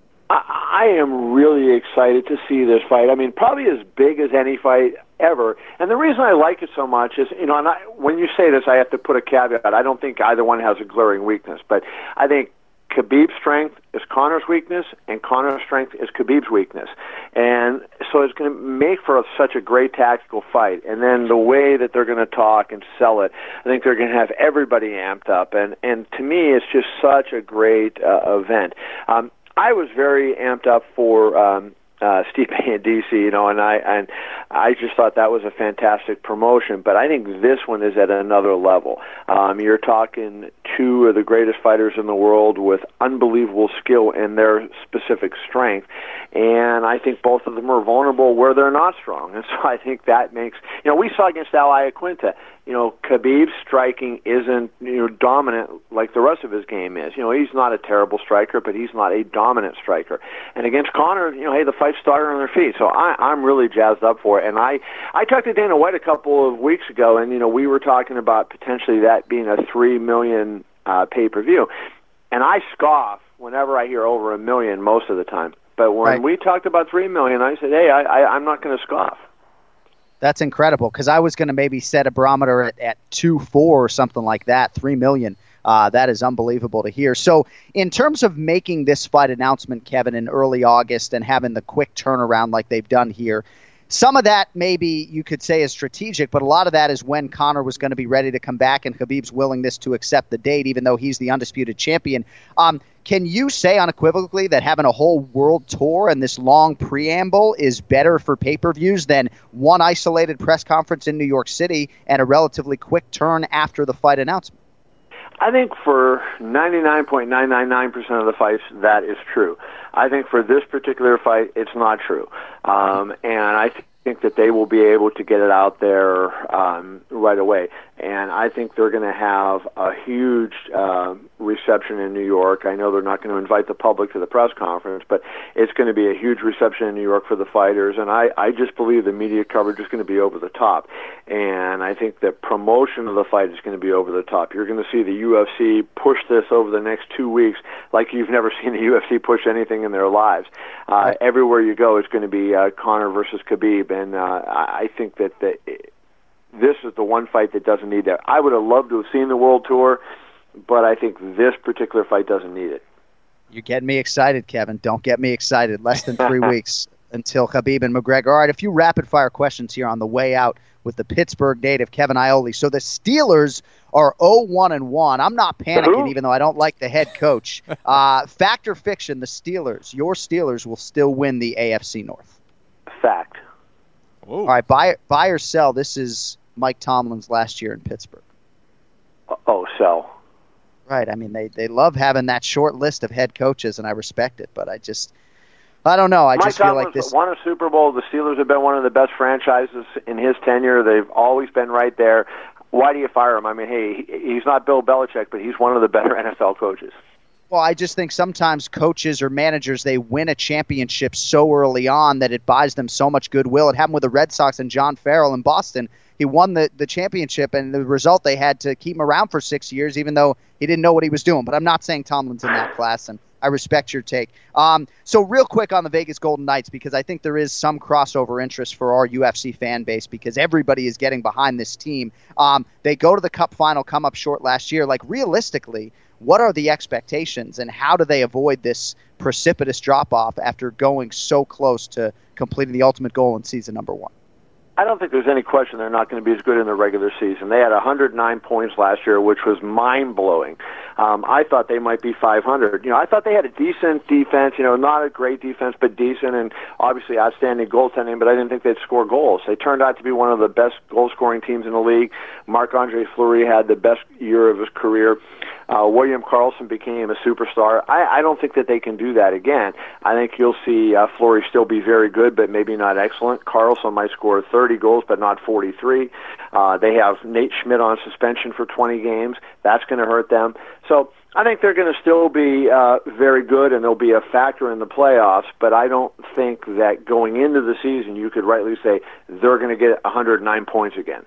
I, I am really excited to see this fight. I mean, probably as big as any fight ever. And the reason I like it so much is, you know, and I, when you say this, I have to put a caveat. I don't think either one has a glaring weakness, but I think Khabib's strength is Conor's weakness, and Conor's strength is Khabib's weakness. And so it's going to make for a, such a great tactical fight. And then the way that they're going to talk and sell it, I think they're going to have everybody amped up. And, and to me, it's just such a great uh, event. Um, I was very amped up for um, uh, Stipe and D C, you know, and I and I just thought that was a fantastic promotion. But I think this one is at another level. Um, you're talking two of the greatest fighters in the world with unbelievable skill in their specific strength, and I think both of them are vulnerable where they're not strong. And so I think that makes, you know, we saw against Al Iaquinta, you know, Khabib's striking isn't, you know, dominant like the rest of his game is. You know, he's not a terrible striker, but he's not a dominant striker. And against Conor, you know, hey, the fight started on their feet. So I, I'm really jazzed up for it. And I, I talked to Dana White a couple of weeks ago, and, you know, we were talking about potentially that being a three million uh, pay-per-view. And I scoff whenever I hear over a million most of the time. But when right. we talked about three million, I said, hey, I, I, I'm not going to scoff. That's incredible, because I was going to maybe set a barometer at, at two four or something like that, three million. Uh, that is unbelievable to hear. So in terms of making this fight announcement, Kevin, in early August and having the quick turnaround like they've done here, some of that maybe you could say is strategic, but a lot of that is when Conor was going to be ready to come back and Khabib's willingness to accept the date, even though he's the undisputed champion. Um, can you say unequivocally that having a whole world tour and this long preamble is better for pay-per-views than one isolated press conference in New York City and a relatively quick turn after the fight announcement? I think for ninety-nine point nine nine nine percent of the fights, that is true. I think for this particular fight, it's not true. Um, and I th- think that they will be able to get it out there um, right away. And I think they're going to have a huge uh, reception in New York. I know they're not going to invite the public to the press conference, but it's going to be a huge reception in New York for the fighters. And I, I just believe the media coverage is going to be over the top. And I think the promotion of the fight is going to be over the top. You're going to see the U F C push this over the next two weeks like you've never seen the U F C push anything in their lives. Uh, everywhere you go, it's going to be uh, Conor versus Khabib. And uh, I think that the, this is the one fight that doesn't need that. I would have loved to have seen the World Tour, but I think this particular fight doesn't need it. You're getting me excited, Kevin. Don't get me excited. Less than three weeks until Khabib and McGregor. All right, a few rapid-fire questions here on the way out with the Pittsburgh native Kevin Iole. So the Steelers are oh one and one. I'm not panicking, even though I don't like the head coach. Uh, fact or fiction, the Steelers, your Steelers will still win the A F C North? Fact. Ooh. All right, buy, buy or sell. This is Mike Tomlin's last year in Pittsburgh. Oh, sell. Right. I mean, they, they love having that short list of head coaches, and I respect it. But I just, I don't know. I Mike just feel Tomlin's like this. won a Super Bowl. The Steelers have been one of the best franchises in his tenure. They've always been right there. Why do you fire him? I mean, hey, he's not Bill Belichick, but he's one of the better N F L coaches. Well, I just think sometimes coaches or managers, they win a championship so early on that it buys them so much goodwill. It happened with the Red Sox and John Farrell in Boston. He won the, the championship, and the result, they had to keep him around for six years, even though he didn't know what he was doing. But I'm not saying Tomlin's in that class, and I respect your take. Um, so real quick on the Vegas Golden Knights, because I think there is some crossover interest for our U F C fan base, because everybody is getting behind this team. Um, they go to the Cup final, come up short last year. Like, realistically, what are the expectations, and how do they avoid this precipitous drop-off after going so close to completing the ultimate goal in season number one? I don't think there's any question they're not going to be as good in the regular season. They had one hundred nine points last year, which was mind-blowing. Um, I thought they might be five hundred. You know, I thought they had a decent defense, you know, not a great defense, but decent, and obviously outstanding goaltending, but I didn't think they'd score goals. They turned out to be one of the best goal-scoring teams in the league. Marc-Andre Fleury had the best year of his career. Uh, William Karlsson became a superstar. I, I don't think that they can do that again. I think you'll see uh, Fleury still be very good, but maybe not excellent. Karlsson might score thirty goals, but not forty-three. Uh, they have Nate Schmidt on suspension for twenty games. That's going to hurt them. So I think they're going to still be uh, very good, and they'll be a factor in the playoffs, but I don't think that going into the season you could rightly say they're going to get one hundred nine points again.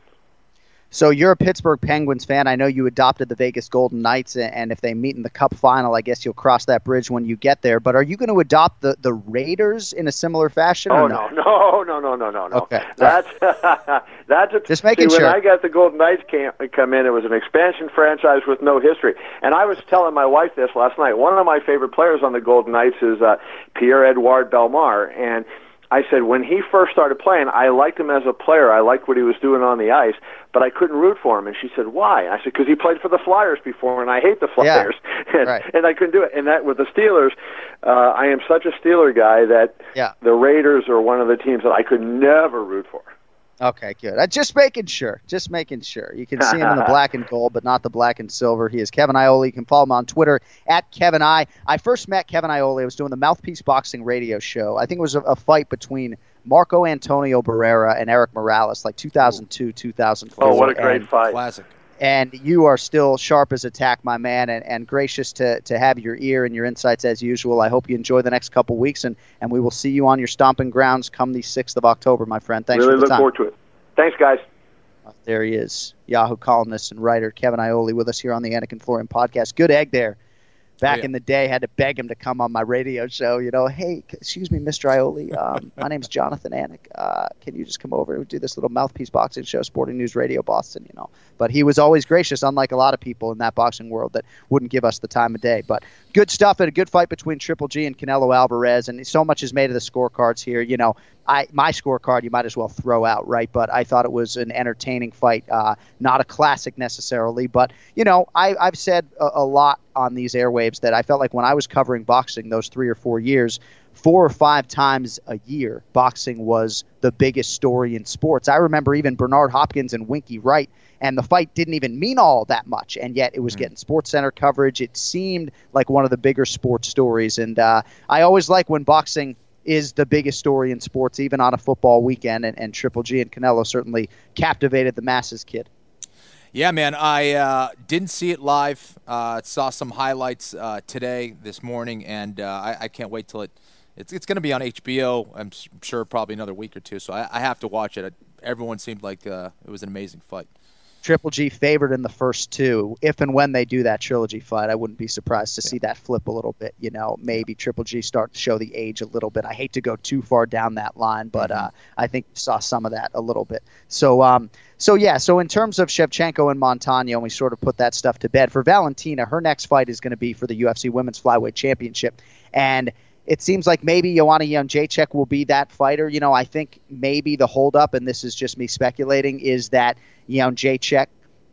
So you're a Pittsburgh Penguins fan. I know you adopted the Vegas Golden Knights, and if they meet in the Cup final, I guess you'll cross that bridge when you get there. But are you going to adopt the, the Raiders in a similar fashion? Oh, or no, no, no, no, no, no, no. Okay. That's, that's a, Just making see, sure. When I got the Golden Knights came, come in, it was an expansion franchise with no history. And I was telling my wife this last night. One of my favorite players on the Golden Knights is uh, Pierre-Edouard Bellemare, and I said when he first started playing, I liked him as a player. I liked what he was doing on the ice, but I couldn't root for him. And she said, why? I said, because he played for the Flyers before, and I hate the Flyers. Yeah, and, right. and I couldn't do it. And that with the Steelers, uh, I am such a Steeler guy that yeah. the Raiders are one of the teams that I could never root for. Okay, good. Uh, just making sure. Just making sure. You can see him in the black and gold, but not the black and silver. He is Kevin Iole. You can follow him on Twitter at Kevin I. I first met Kevin Iole. I was doing the Mouthpiece Boxing radio show. I think it was a, a fight between Marco Antonio Barrera and Eric Morales, like two thousand two, two thousand four. Oh, what a great and, fight. Classic. And you are still sharp as a tack, my man, and, and gracious to, to have your ear and your insights as usual. I hope you enjoy the next couple weeks, and, and we will see you on your stomping grounds come the sixth of October, my friend. Thanks really for the time. Really look forward to it. Thanks, guys. There he is, Yahoo columnist and writer Kevin Iole with us here on the Anik and Florian podcast. Good egg there. Back oh, yeah. in the day, had to beg him to come on my radio show. You know, hey, excuse me, Mister Iole. Um, my name's Jonathan Anik. Uh, can you just come over and do this little Mouthpiece Boxing show, Sporting News Radio Boston, you know. But he was always gracious, unlike a lot of people in that boxing world that wouldn't give us the time of day. But good stuff and a good fight between Triple G and Canelo Alvarez. And so much is made of the scorecards here. You know, I my scorecard you might as well throw out, right? But I thought it was an entertaining fight. Uh, not a classic necessarily. But, you know, I, I've said a, a lot on these airwaves that I felt like when I was covering boxing those three or four years, four or five times a year, boxing was the biggest story in sports. I remember even Bernard Hopkins and Winky Wright, and the fight didn't even mean all that much, and yet it was mm-hmm. getting SportsCenter coverage. It seemed like one of the bigger sports stories, and uh, I always like when boxing is the biggest story in sports, even on a football weekend, and, and Triple G and Canelo certainly captivated the masses, kid. Yeah, man, I uh, didn't see it live. Uh, saw some highlights uh, today, this morning, and uh, I, I can't wait till it It's it's going to be on H B O, I'm sure, probably another week or two, so I, I have to watch it. Everyone seemed like uh, it was an amazing fight. Triple G favored in the first two. If and when they do that trilogy fight, I wouldn't be surprised to see that flip a little bit. You know, maybe Triple G start to show the age a little bit. I hate to go too far down that line, but uh, I think we saw some of that a little bit. So, um, so yeah, so in terms of Shevchenko and Montano, we sort of put that stuff to bed. For Valentina, her next fight is going to be for the U F C Women's Flyweight Championship. And it seems like maybe Joanna Jędrzejczyk will be that fighter. You know, I think maybe the holdup, and this is just me speculating, is that Jędrzejczyk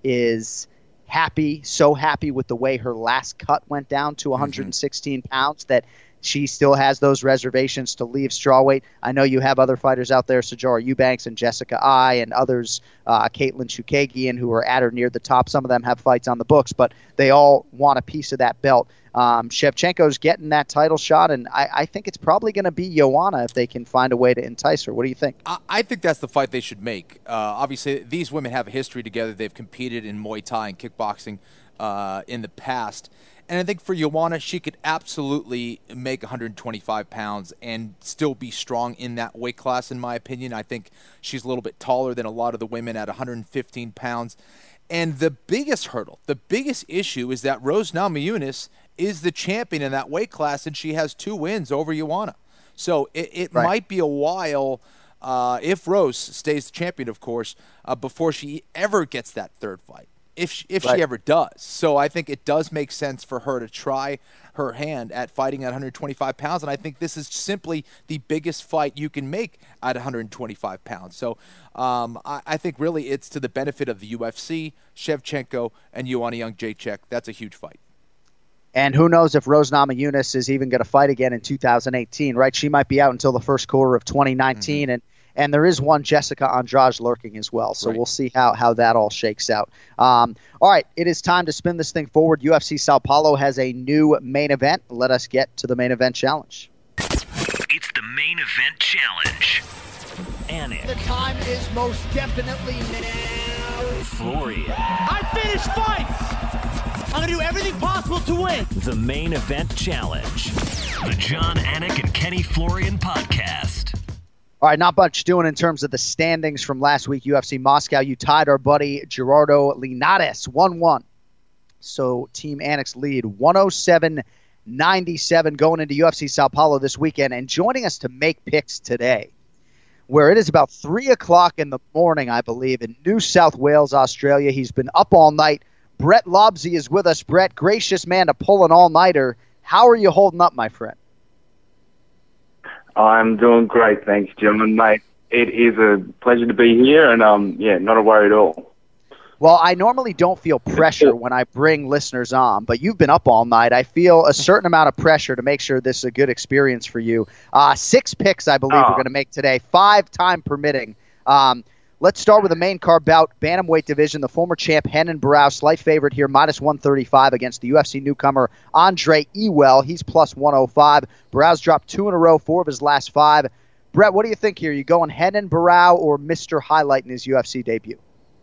is happy, so happy with the way her last cut went down to one hundred sixteen mm-hmm. pounds that she still has those reservations to leave strawweight. I know you have other fighters out there, Sijara Eubanks and Jessica Ai and others, uh, Caitlin Chukagian, who are at or near the top. Some of them have fights on the books, but they all want a piece of that belt. Um, Shevchenko's getting that title shot, and I, I think it's probably going to be Joanna if they can find a way to entice her. What do you think? I, I think that's the fight they should make. Uh, obviously, these women have a history together. They've competed in Muay Thai and kickboxing uh, in the past. And I think for Joanna, she could absolutely make one hundred twenty-five pounds and still be strong in that weight class, in my opinion. I think she's a little bit taller than a lot of the women at one hundred fifteen pounds. And the biggest hurdle, the biggest issue is that Rose Namajunas is the champion in that weight class, and she has two wins over Joanna. So it, it right. might be a while, uh, if Rose stays the champion, of course, uh, before she ever gets that third fight, if she, if right. she ever does. So I think it does make sense for her to try her hand at fighting at one hundred twenty-five pounds, and I think this is simply the biggest fight you can make at one hundred twenty-five pounds. So um, I, I think really it's to the benefit of the U F C, Shevchenko, and Joanna Jędrzejczyk. That's a huge fight. And who knows if Rose Namajunas is even going to fight again in two thousand eighteen, right? She might be out until the first quarter of twenty nineteen, mm-hmm. and and there is one Jessica Andrade lurking as well. So right. we'll see how, how that all shakes out. Um, all right, it is time to spin this thing forward. U F C Sao Paulo has a new main event. Let us get to the main event challenge. It's the main event challenge. Anik. The time is most definitely now. Florian. I finish fights! I'm going to do everything possible to win. The main event challenge. The Jon Anik and Kenny Florian podcast. All right, not much doing in terms of the standings from last week, U F C Moscow. You tied our buddy Gerardo Linares one one. So Team Anik's lead, one oh seven ninety-seven going into U F C Sao Paulo this weekend. And joining us to make picks today, where it is about three o'clock in the morning, I believe, in New South Wales, Australia. He's been up all night. Brett Lobsey is with us. Brett, gracious man to pull an all-nighter. How are you holding up, my friend? I'm doing great, thanks, John. Mate, it is a pleasure to be here, and um, yeah, not a worry at all. Well, I normally don't feel pressure when I bring listeners on, but you've been up all night. I feel a certain amount of pressure to make sure this is a good experience for you. Uh, six picks, I believe, oh. we're going to make today, five time permitting. Um, let's start with the main card bout, bantamweight division. The former champ, Renan Barão, slight favorite here, minus one thirty-five against the U F C newcomer, Andre Ewell. He's plus one oh five. Barão's dropped two in a row, four of his last five. Brett, what do you think here? You going Renan Barão or Mister Highlight in his U F C debut?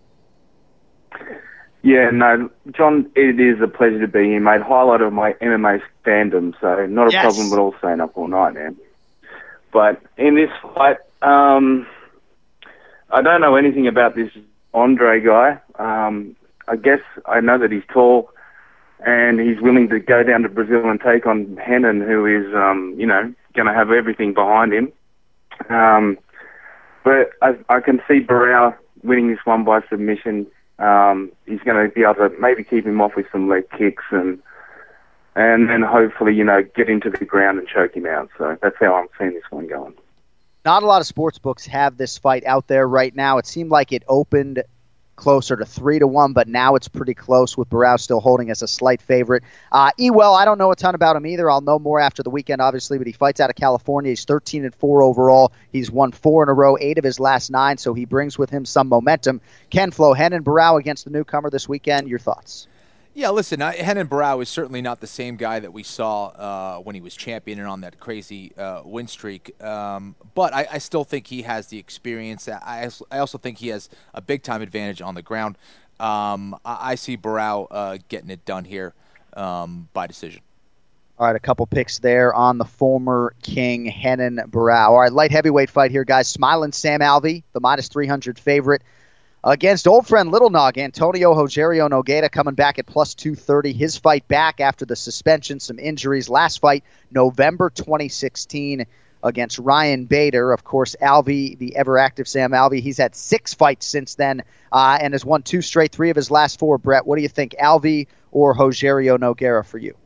Yeah, no, John, it is a pleasure to be here, mate. Highlight of my M M A fandom, so not a yes. problem at all staying up all night, man. But in this fight, um, I don't know anything about this Andre guy. Um, I guess I know that he's tall and he's willing to go down to Brazil and take on Renan, who is, um, you know, going to have everything behind him. Um, but I, I can see Barão winning this one by submission. Um, he's going to be able to maybe keep him off with some leg kicks and and then hopefully, you know, get into the ground and choke him out. So that's how I'm seeing this one going. Not a lot of sports books have this fight out there right now. It seemed like it opened closer to three to one, but now it's pretty close with Barão still holding as a slight favorite. Uh, Ewell, I don't know a ton about him either. I'll know more after the weekend, obviously, but he fights out of California. He's thirteen and four overall. He's won four in a row, eight of his last nine, so he brings with him some momentum. Ken Flo, Renan Barão against the newcomer this weekend. Your thoughts? Yeah, listen, I, Renan Barão is certainly not the same guy that we saw uh, when he was champion and on that crazy uh, win streak. Um, but I, I still think he has the experience. I, I also think he has a big-time advantage on the ground. Um, I, I see Barão uh, getting it done here um, by decision. All right, a couple picks there on the former king, Renan Barão. All right, light heavyweight fight here, guys. Smiling Sam Alvey, the minus three hundred favorite, against old friend Little Nog, Antonio Rogerio Nogueira, coming back at plus two thirty. His fight back after the suspension, some injuries. Last fight, November twenty sixteen, against Ryan Bader. Of course, Alvey, the ever-active Sam Alvey, he's had six fights since then uh, and has won two straight, three of his last four. Brett, what do you think, Alvey or Rogerio Nogueira for you?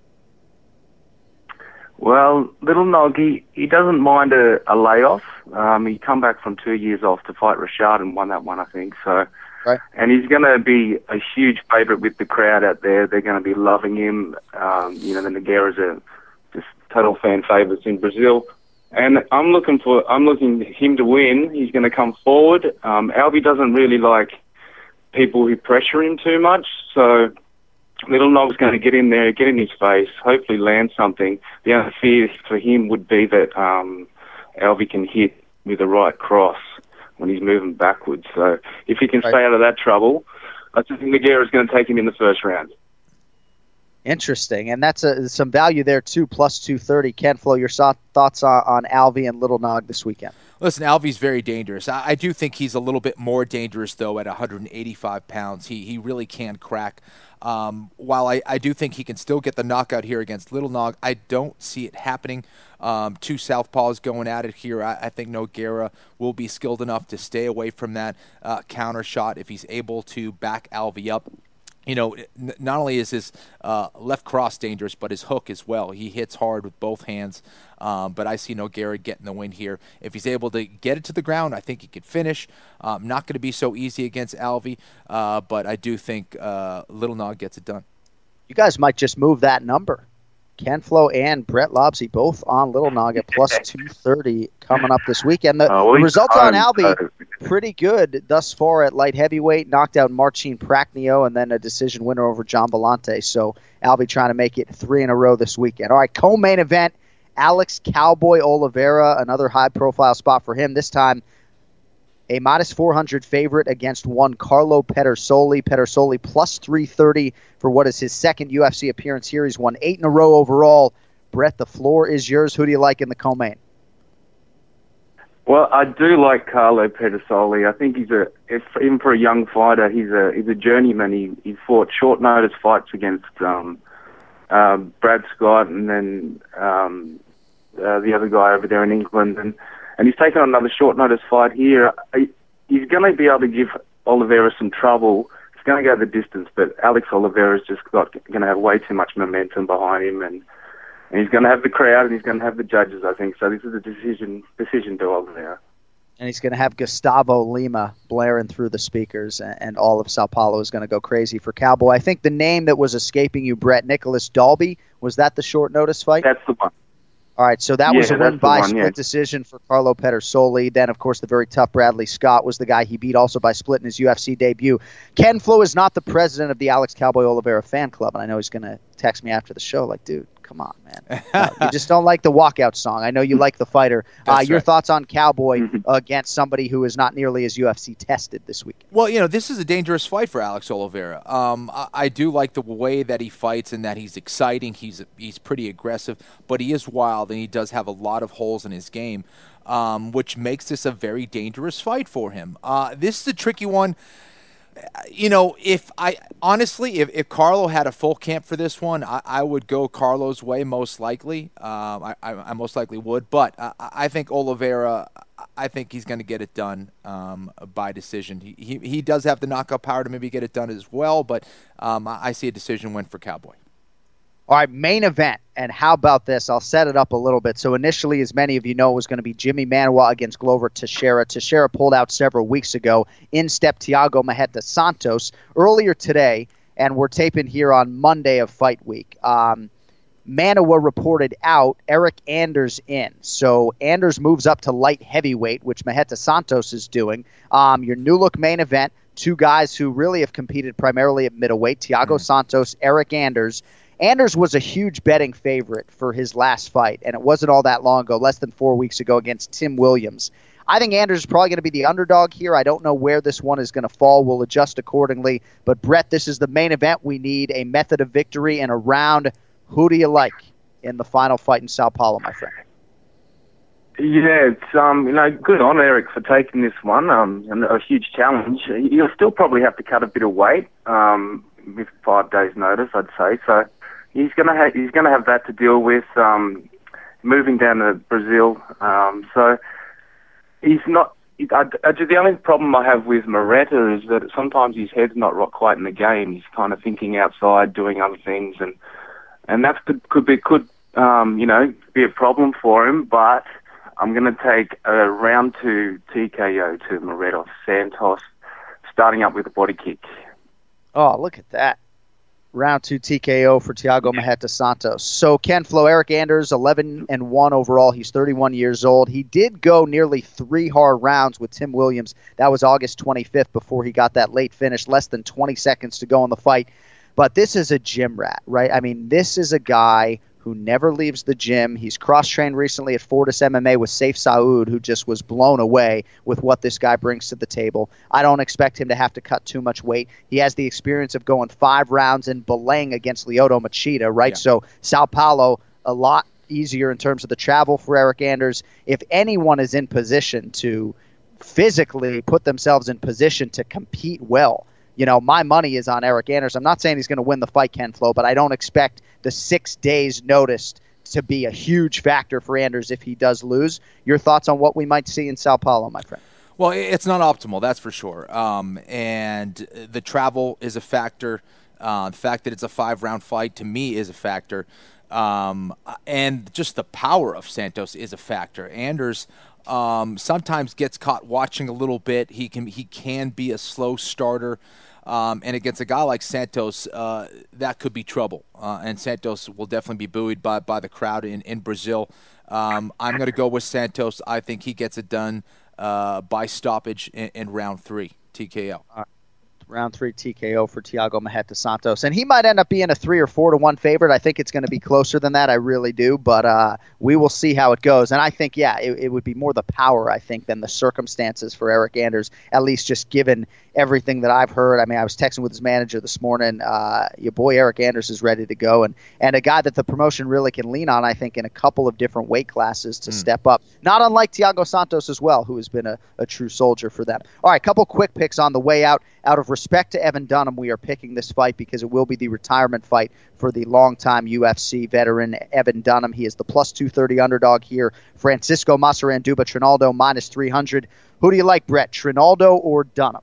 Well, Little Nog, he, he doesn't mind a, a layoff. Um, he come back from two years off to fight Rashad and won that one, I think. So, right. And he's going to be a huge favourite with the crowd out there. They're going to be loving him. Um, you know, the Nogueira's a just total fan favourites in Brazil. And I'm looking for, I'm looking him to win. He's going to come forward. Um, Alvey doesn't really like people who pressure him too much, so Little Nog's going to get in there, get in his face, hopefully land something. The only fear for him would be that um, Alvey can hit with the right cross when he's moving backwards. So if he can right. stay out of that trouble, I think Nogueira's going to take him in the first round. Interesting, and that's a, some value there too, plus two thirty. Ken Flo, your so- thoughts on, on Alvey and Little Nog this weekend? Listen, Alvey's very dangerous. I, I do think he's a little bit more dangerous, though, at one hundred eighty-five pounds. He he really can crack. Um, while I, I do think he can still get the knockout here against Little Nog, I don't see it happening. Um, two southpaws going at it here. I, I think Nogueira will be skilled enough to stay away from that uh, counter shot if he's able to back Alvey up. You know, n- not only is his uh, left cross dangerous, but his hook as well. He hits hard with both hands, um, but I see Nogueira getting the win here. If he's able to get it to the ground, I think he could finish. Um, not going to be so easy against Alvey, uh, but I do think uh, Little Nog gets it done. You guys might just move that number. Ken Flo and Brett Lobsey both on Little Nog at plus two thirty coming up this weekend. The, oh, the results on Alvey, uh, pretty good thus far at light heavyweight. Knocked out Marcin Prachnio and then a decision winner over John Vellante. So Alvey trying to make it three in a row this weekend. All right, co-main event, Alex Cowboy Oliveira, another high-profile spot for him. This time, a minus four hundred favorite against one Carlo Pedersoli. Pedersoli plus three thirty for what is his second U F C appearance here. He's won eight in a row overall. Brett, the floor is yours. Who do you like in the co-main? Well, I do like Carlo Pedersoli. I think he's a, if, even for a young fighter, he's a he's a journeyman. He he fought short notice fights against um, uh, Brad Scott and then um, uh, the other guy over there in England, and and he's taken on another short notice fight here. He's going to be able to give Oliveira some trouble. He's going to go the distance, but Alex Oliveira's just got going to have way too much momentum behind him, and. And he's going to have the crowd and he's going to have the judges, I think. So this is a decision decision to Oliveira. And he's going to have Gustavo Lima blaring through the speakers, and, and all of Sao Paulo is going to go crazy for Cowboy. I think the name that was escaping you, Brett, Nicholas Dalby, was that the short notice fight? That's the one. All right, so that yeah, was a win by one, split yeah. decision for Carlo Pedersoli. Then, of course, the very tough Bradley Scott was the guy he beat also by split in his U F C debut. Ken Flo is not the president of the Alex Cowboy Oliveira fan club, and I know he's going to text me after the show like, dude, come on, man. Uh, you just don't like the walkout song. I know you like the fighter. Uh, your right. thoughts on Cowboy against somebody who is not nearly as U F C tested this week? Well, you know, this is a dangerous fight for Alex Oliveira. Um, I, I do like the way that he fights and that he's exciting. He's he's pretty aggressive, but he is wild and he does have a lot of holes in his game, um, which makes this a very dangerous fight for him. Uh, this is a tricky one. You know, if I honestly, if, if Carlo had a full camp for this one, I, I would go Carlo's way most likely. Um, I, I, I most likely would, but I, I think Oliveira, I think he's going to get it done um, by decision. He, he he does have the knockout power to maybe get it done as well, but um, I, I see a decision win for Cowboy. All right, main event, and how about this? I'll set it up a little bit. So initially, as many of you know, it was going to be Jimmy Manuwa against Glover Teixeira. Teixeira pulled out several weeks ago. In step Thiago Marreta Santos earlier today, and we're taping here on Monday of fight week. Um, Manuwa reported out, Eric Anders in. So Anders moves up to light heavyweight, which Marreta Santos is doing. Um, your new look main event, two guys who really have competed primarily at middleweight, Thiago mm-hmm. Santos, Eric Anders. Anders was a huge betting favorite for his last fight, and it wasn't all that long ago, less than four weeks ago against Tim Williams. I think Anders is probably going to be the underdog here. I don't know where this one is going to fall. We'll adjust accordingly. But, Brett, this is the main event. We need a method of victory and a round. Who do you like in the final fight in Sao Paulo, my friend? Yeah, it's um, you know, good on Eric for taking this one. Um, and a huge challenge. He'll still probably have to cut a bit of weight. Um, with five days' notice, I'd say. So he's gonna ha- he's gonna have that to deal with. Um, moving down to Brazil. Um, so he's not. I, I, the only problem I have with Marreta is that sometimes his head's not quite in the game. He's kind of thinking outside, doing other things, and and that could could be could um, you know be a problem for him. But I'm going to take a round two T K O to Marreta Santos, starting up with a body kick. Oh, look at that. Round two T K O for Thiago Marreta Santos. So Ken Flo, Eric Anders, eleven and one overall. He's thirty-one years old. He did go nearly three hard rounds with Tim Williams. That was August twenty-fifth before he got that late finish, less than twenty seconds to go in the fight. But this is a gym rat, right? I mean, this is a guy who never leaves the gym. He's cross-trained recently at Fortis M M A with Saif Saud, who just was blown away with what this guy brings to the table. I don't expect him to have to cut too much weight. He has the experience of going five rounds in Belém against Lyoto Machida, right? Yeah. So Sao Paulo, a lot easier in terms of the travel for Eric Anders. If anyone is in position to physically put themselves in position to compete well, you know, my money is on Eric Anders. I'm not saying he's going to win the fight, Ken Flo, but I don't expect the six days notice to be a huge factor for Anders if he does lose. Your thoughts on what we might see in Sao Paulo, my friend? Well, it's not optimal, that's for sure. Um, and the travel is a factor. Uh, the fact that it's a five-round fight, to me, is a factor. Um, and just the power of Santos is a factor. Anders um, sometimes gets caught watching a little bit. He can he can be a slow starter. Um, and against a guy like Santos, uh, that could be trouble. Uh, and Santos will definitely be buoyed by, by the crowd in, in Brazil. Um, I'm going to go with Santos. I think he gets it done uh, by stoppage in, in round three, T K O. All right. Round three T K O for Thiago Marreta Santos. And he might end up being a three or four to one favorite. I think it's going to be closer than that. I really do. But uh, we will see how it goes. And I think, yeah, it, it would be more the power, I think, than the circumstances for Eric Anders, at least just given everything that I've heard. I mean, I was texting with his manager this morning. Uh, your boy Eric Anders is ready to go. And, and a guy that the promotion really can lean on, I think, in a couple of different weight classes to mm. step up. Not unlike Thiago Santos as well, who has been a, a true soldier for them. All right, couple quick picks on the way out. Out of respect to Evan Dunham, we are picking this fight because it will be the retirement fight for the longtime U F C veteran Evan Dunham. He is the plus two thirty underdog here. Francisco Massaranduba, Trinaldo, minus three hundred. Who do you like, Brett, Trinaldo or Dunham?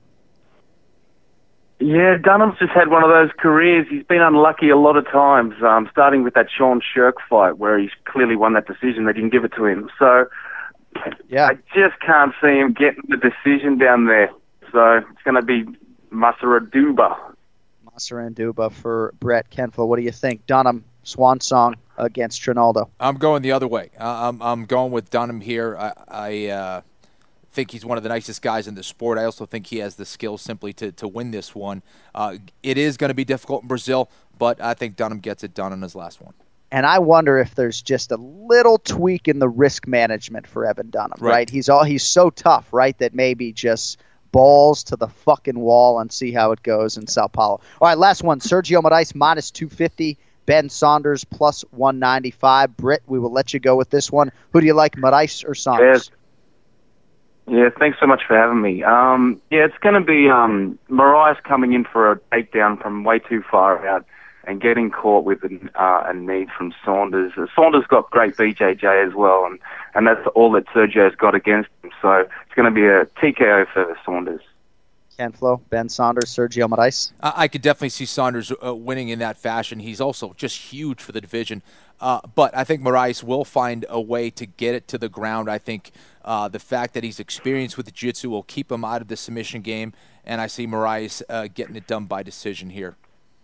Yeah, Dunham's just had one of those careers. He's been unlucky a lot of times, um, starting with that Sean Shirk fight where he's clearly won that decision. They didn't give it to him. So yeah. I just can't see him getting the decision down there. So it's going to be Massaranduba. Massaranduba for Brett. Ken Flo, what do you think? Dunham, swan song against Trinaldo. I'm going the other way. Uh, I'm I'm going with Dunham here. I, I uh, think he's one of the nicest guys in the sport. I also think he has the skills simply to, to win this one. Uh, it is going to be difficult in Brazil, but I think Dunham gets it done in his last one. And I wonder if there's just a little tweak in the risk management for Evan Dunham, right? right? He's all he's so tough, right, that maybe just balls to the fucking wall and see how it goes in Sao Paulo. All right, last one. Sergio Moraes, minus two fifty. Ben Saunders, plus one ninety-five. Britt, we will let you go with this one. Who do you like, Moraes or Saunders? Yeah, yeah thanks so much for having me. Um, yeah, it's going to be um, Moraes coming in for a takedown from way too far out and getting caught with an, uh, a knee from Saunders. Uh, Saunders got great B J J as well, and, and that's all that Sergio's got against him. So it's going to be a T K O for Saunders. Ken Flo, Ben Saunders, Sergio Moraes. I, I could definitely see Saunders uh, winning in that fashion. He's also just huge for the division. Uh, but I think Moraes will find a way to get it to the ground. I think uh, the fact that he's experienced with the jiu-jitsu will keep him out of the submission game, and I see Moraes uh, getting it done by decision here.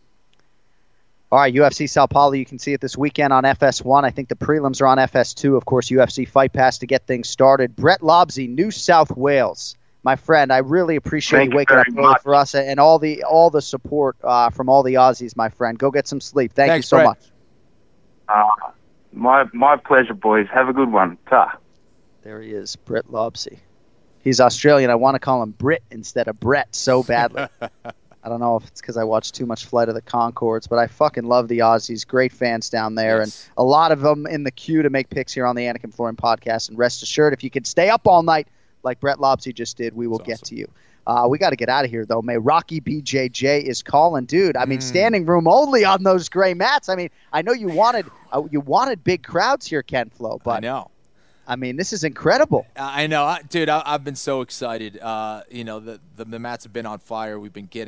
All right, U F C Sao Paulo, you can see it this weekend on F S one. I think the prelims are on F S two. Of course, U F C Fight Pass to get things started. Brett Lobsey, New South Wales. My friend, I really appreciate Thank you waking you up early much. for us and all the all the support uh, from all the Aussies, my friend. Go get some sleep. Thank Thanks, you so Brett. much. Uh, my my pleasure, boys. Have a good one. Ta. There he is, Brett Lobsey. He's Australian. I want to call him Brit instead of Brett so badly. I don't know if it's because I watched too much Flight of the Conchords, but I fucking love the Aussies. Great fans down there, yes. and a lot of them in the queue to make picks here on the Anik and Florian podcast. And rest assured, if you could stay up all night like Brett Lobsey just did, we will That's get awesome. to you. Uh, we got to get out of here, though. May Rocky B J J is calling, dude. I mean, Mm. standing room only on those gray mats. I mean, I know you wanted uh, you wanted big crowds here, Ken Flo, but I know. I mean, this is incredible. I know, I, dude. I, I've been so excited. Uh, you know, the, the the mats have been on fire. We've been getting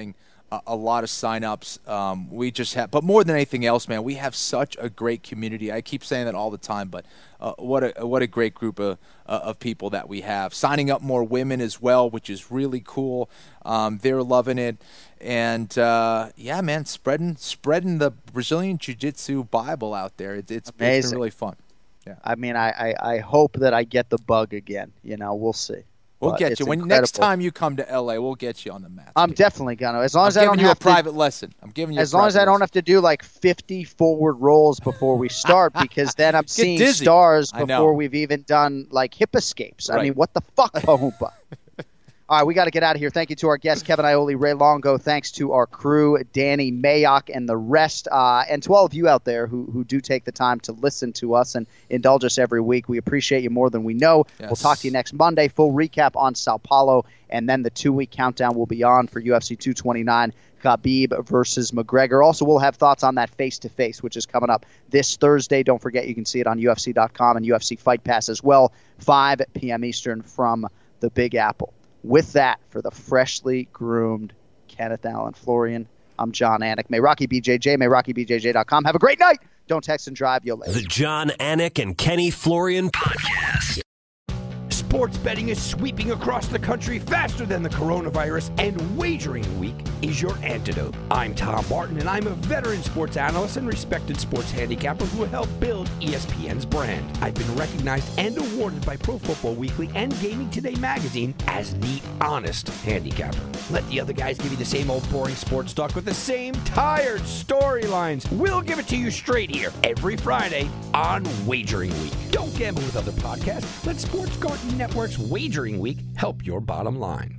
a, a lot of signups. Um, we just have, but more than anything else, man, we have such a great community. I keep saying that all the time, but uh, what a what a great group of uh, of people that we have. Signing up more women as well, which is really cool. Um, they're loving it, and uh, yeah, man, spreading spreading the Brazilian Jiu-Jitsu Bible out there. It, it's, it's been really fun. Yeah. I mean, I, I, I hope that I get the bug again. You know, we'll see. We'll But get it's you. When incredible. next time you come to L A, we'll get you on the mat. I'm definitely gonna. As long as I'm I don't giving you have a private to, lesson. I'm giving you. As a long as I private don't lesson. have to do like fifty forward rolls before we start, because then I'm seeing dizzy. stars I know. before we've even done like hip escapes. I Right. mean, what the fuck, Pahumpa? All right, we got to get out of here. Thank you to our guests, Kevin Iole, Ray Longo. Thanks to our crew, Danny Mayock, and the rest. Uh, and to all of you out there who, who do take the time to listen to us and indulge us every week. We appreciate you more than we know. Yes. We'll talk to you next Monday. Full recap on Sao Paulo. And then the two-week countdown will be on for U F C two twenty-nine, Khabib versus McGregor. Also, we'll have thoughts on that face-to-face, which is coming up this Thursday. Don't forget, you can see it on U F C dot com and U F C Fight Pass as well, five p.m. Eastern from the Big Apple. With that, for the freshly groomed Kenneth Allen Florian, I'm John Anik. May Rocky B J J, may Rocky B J J dot com. Have a great night. Don't text and drive. You'll later. The John Anik and Kenny Florian Podcast. Sports betting is sweeping across the country faster than the coronavirus, and Wagering Week is your antidote. I'm Tom Barton, and I'm a veteran sports analyst and respected sports handicapper who helped build E S P N's brand. I've been recognized and awarded by Pro Football Weekly and Gaming Today magazine as the honest handicapper. Let the other guys give you the same old boring sports talk with the same tired storylines. We'll give it to you straight here every Friday on Wagering Week. Don't gamble with other podcasts. Let Sports Garden Network's Wagering Week help your bottom line.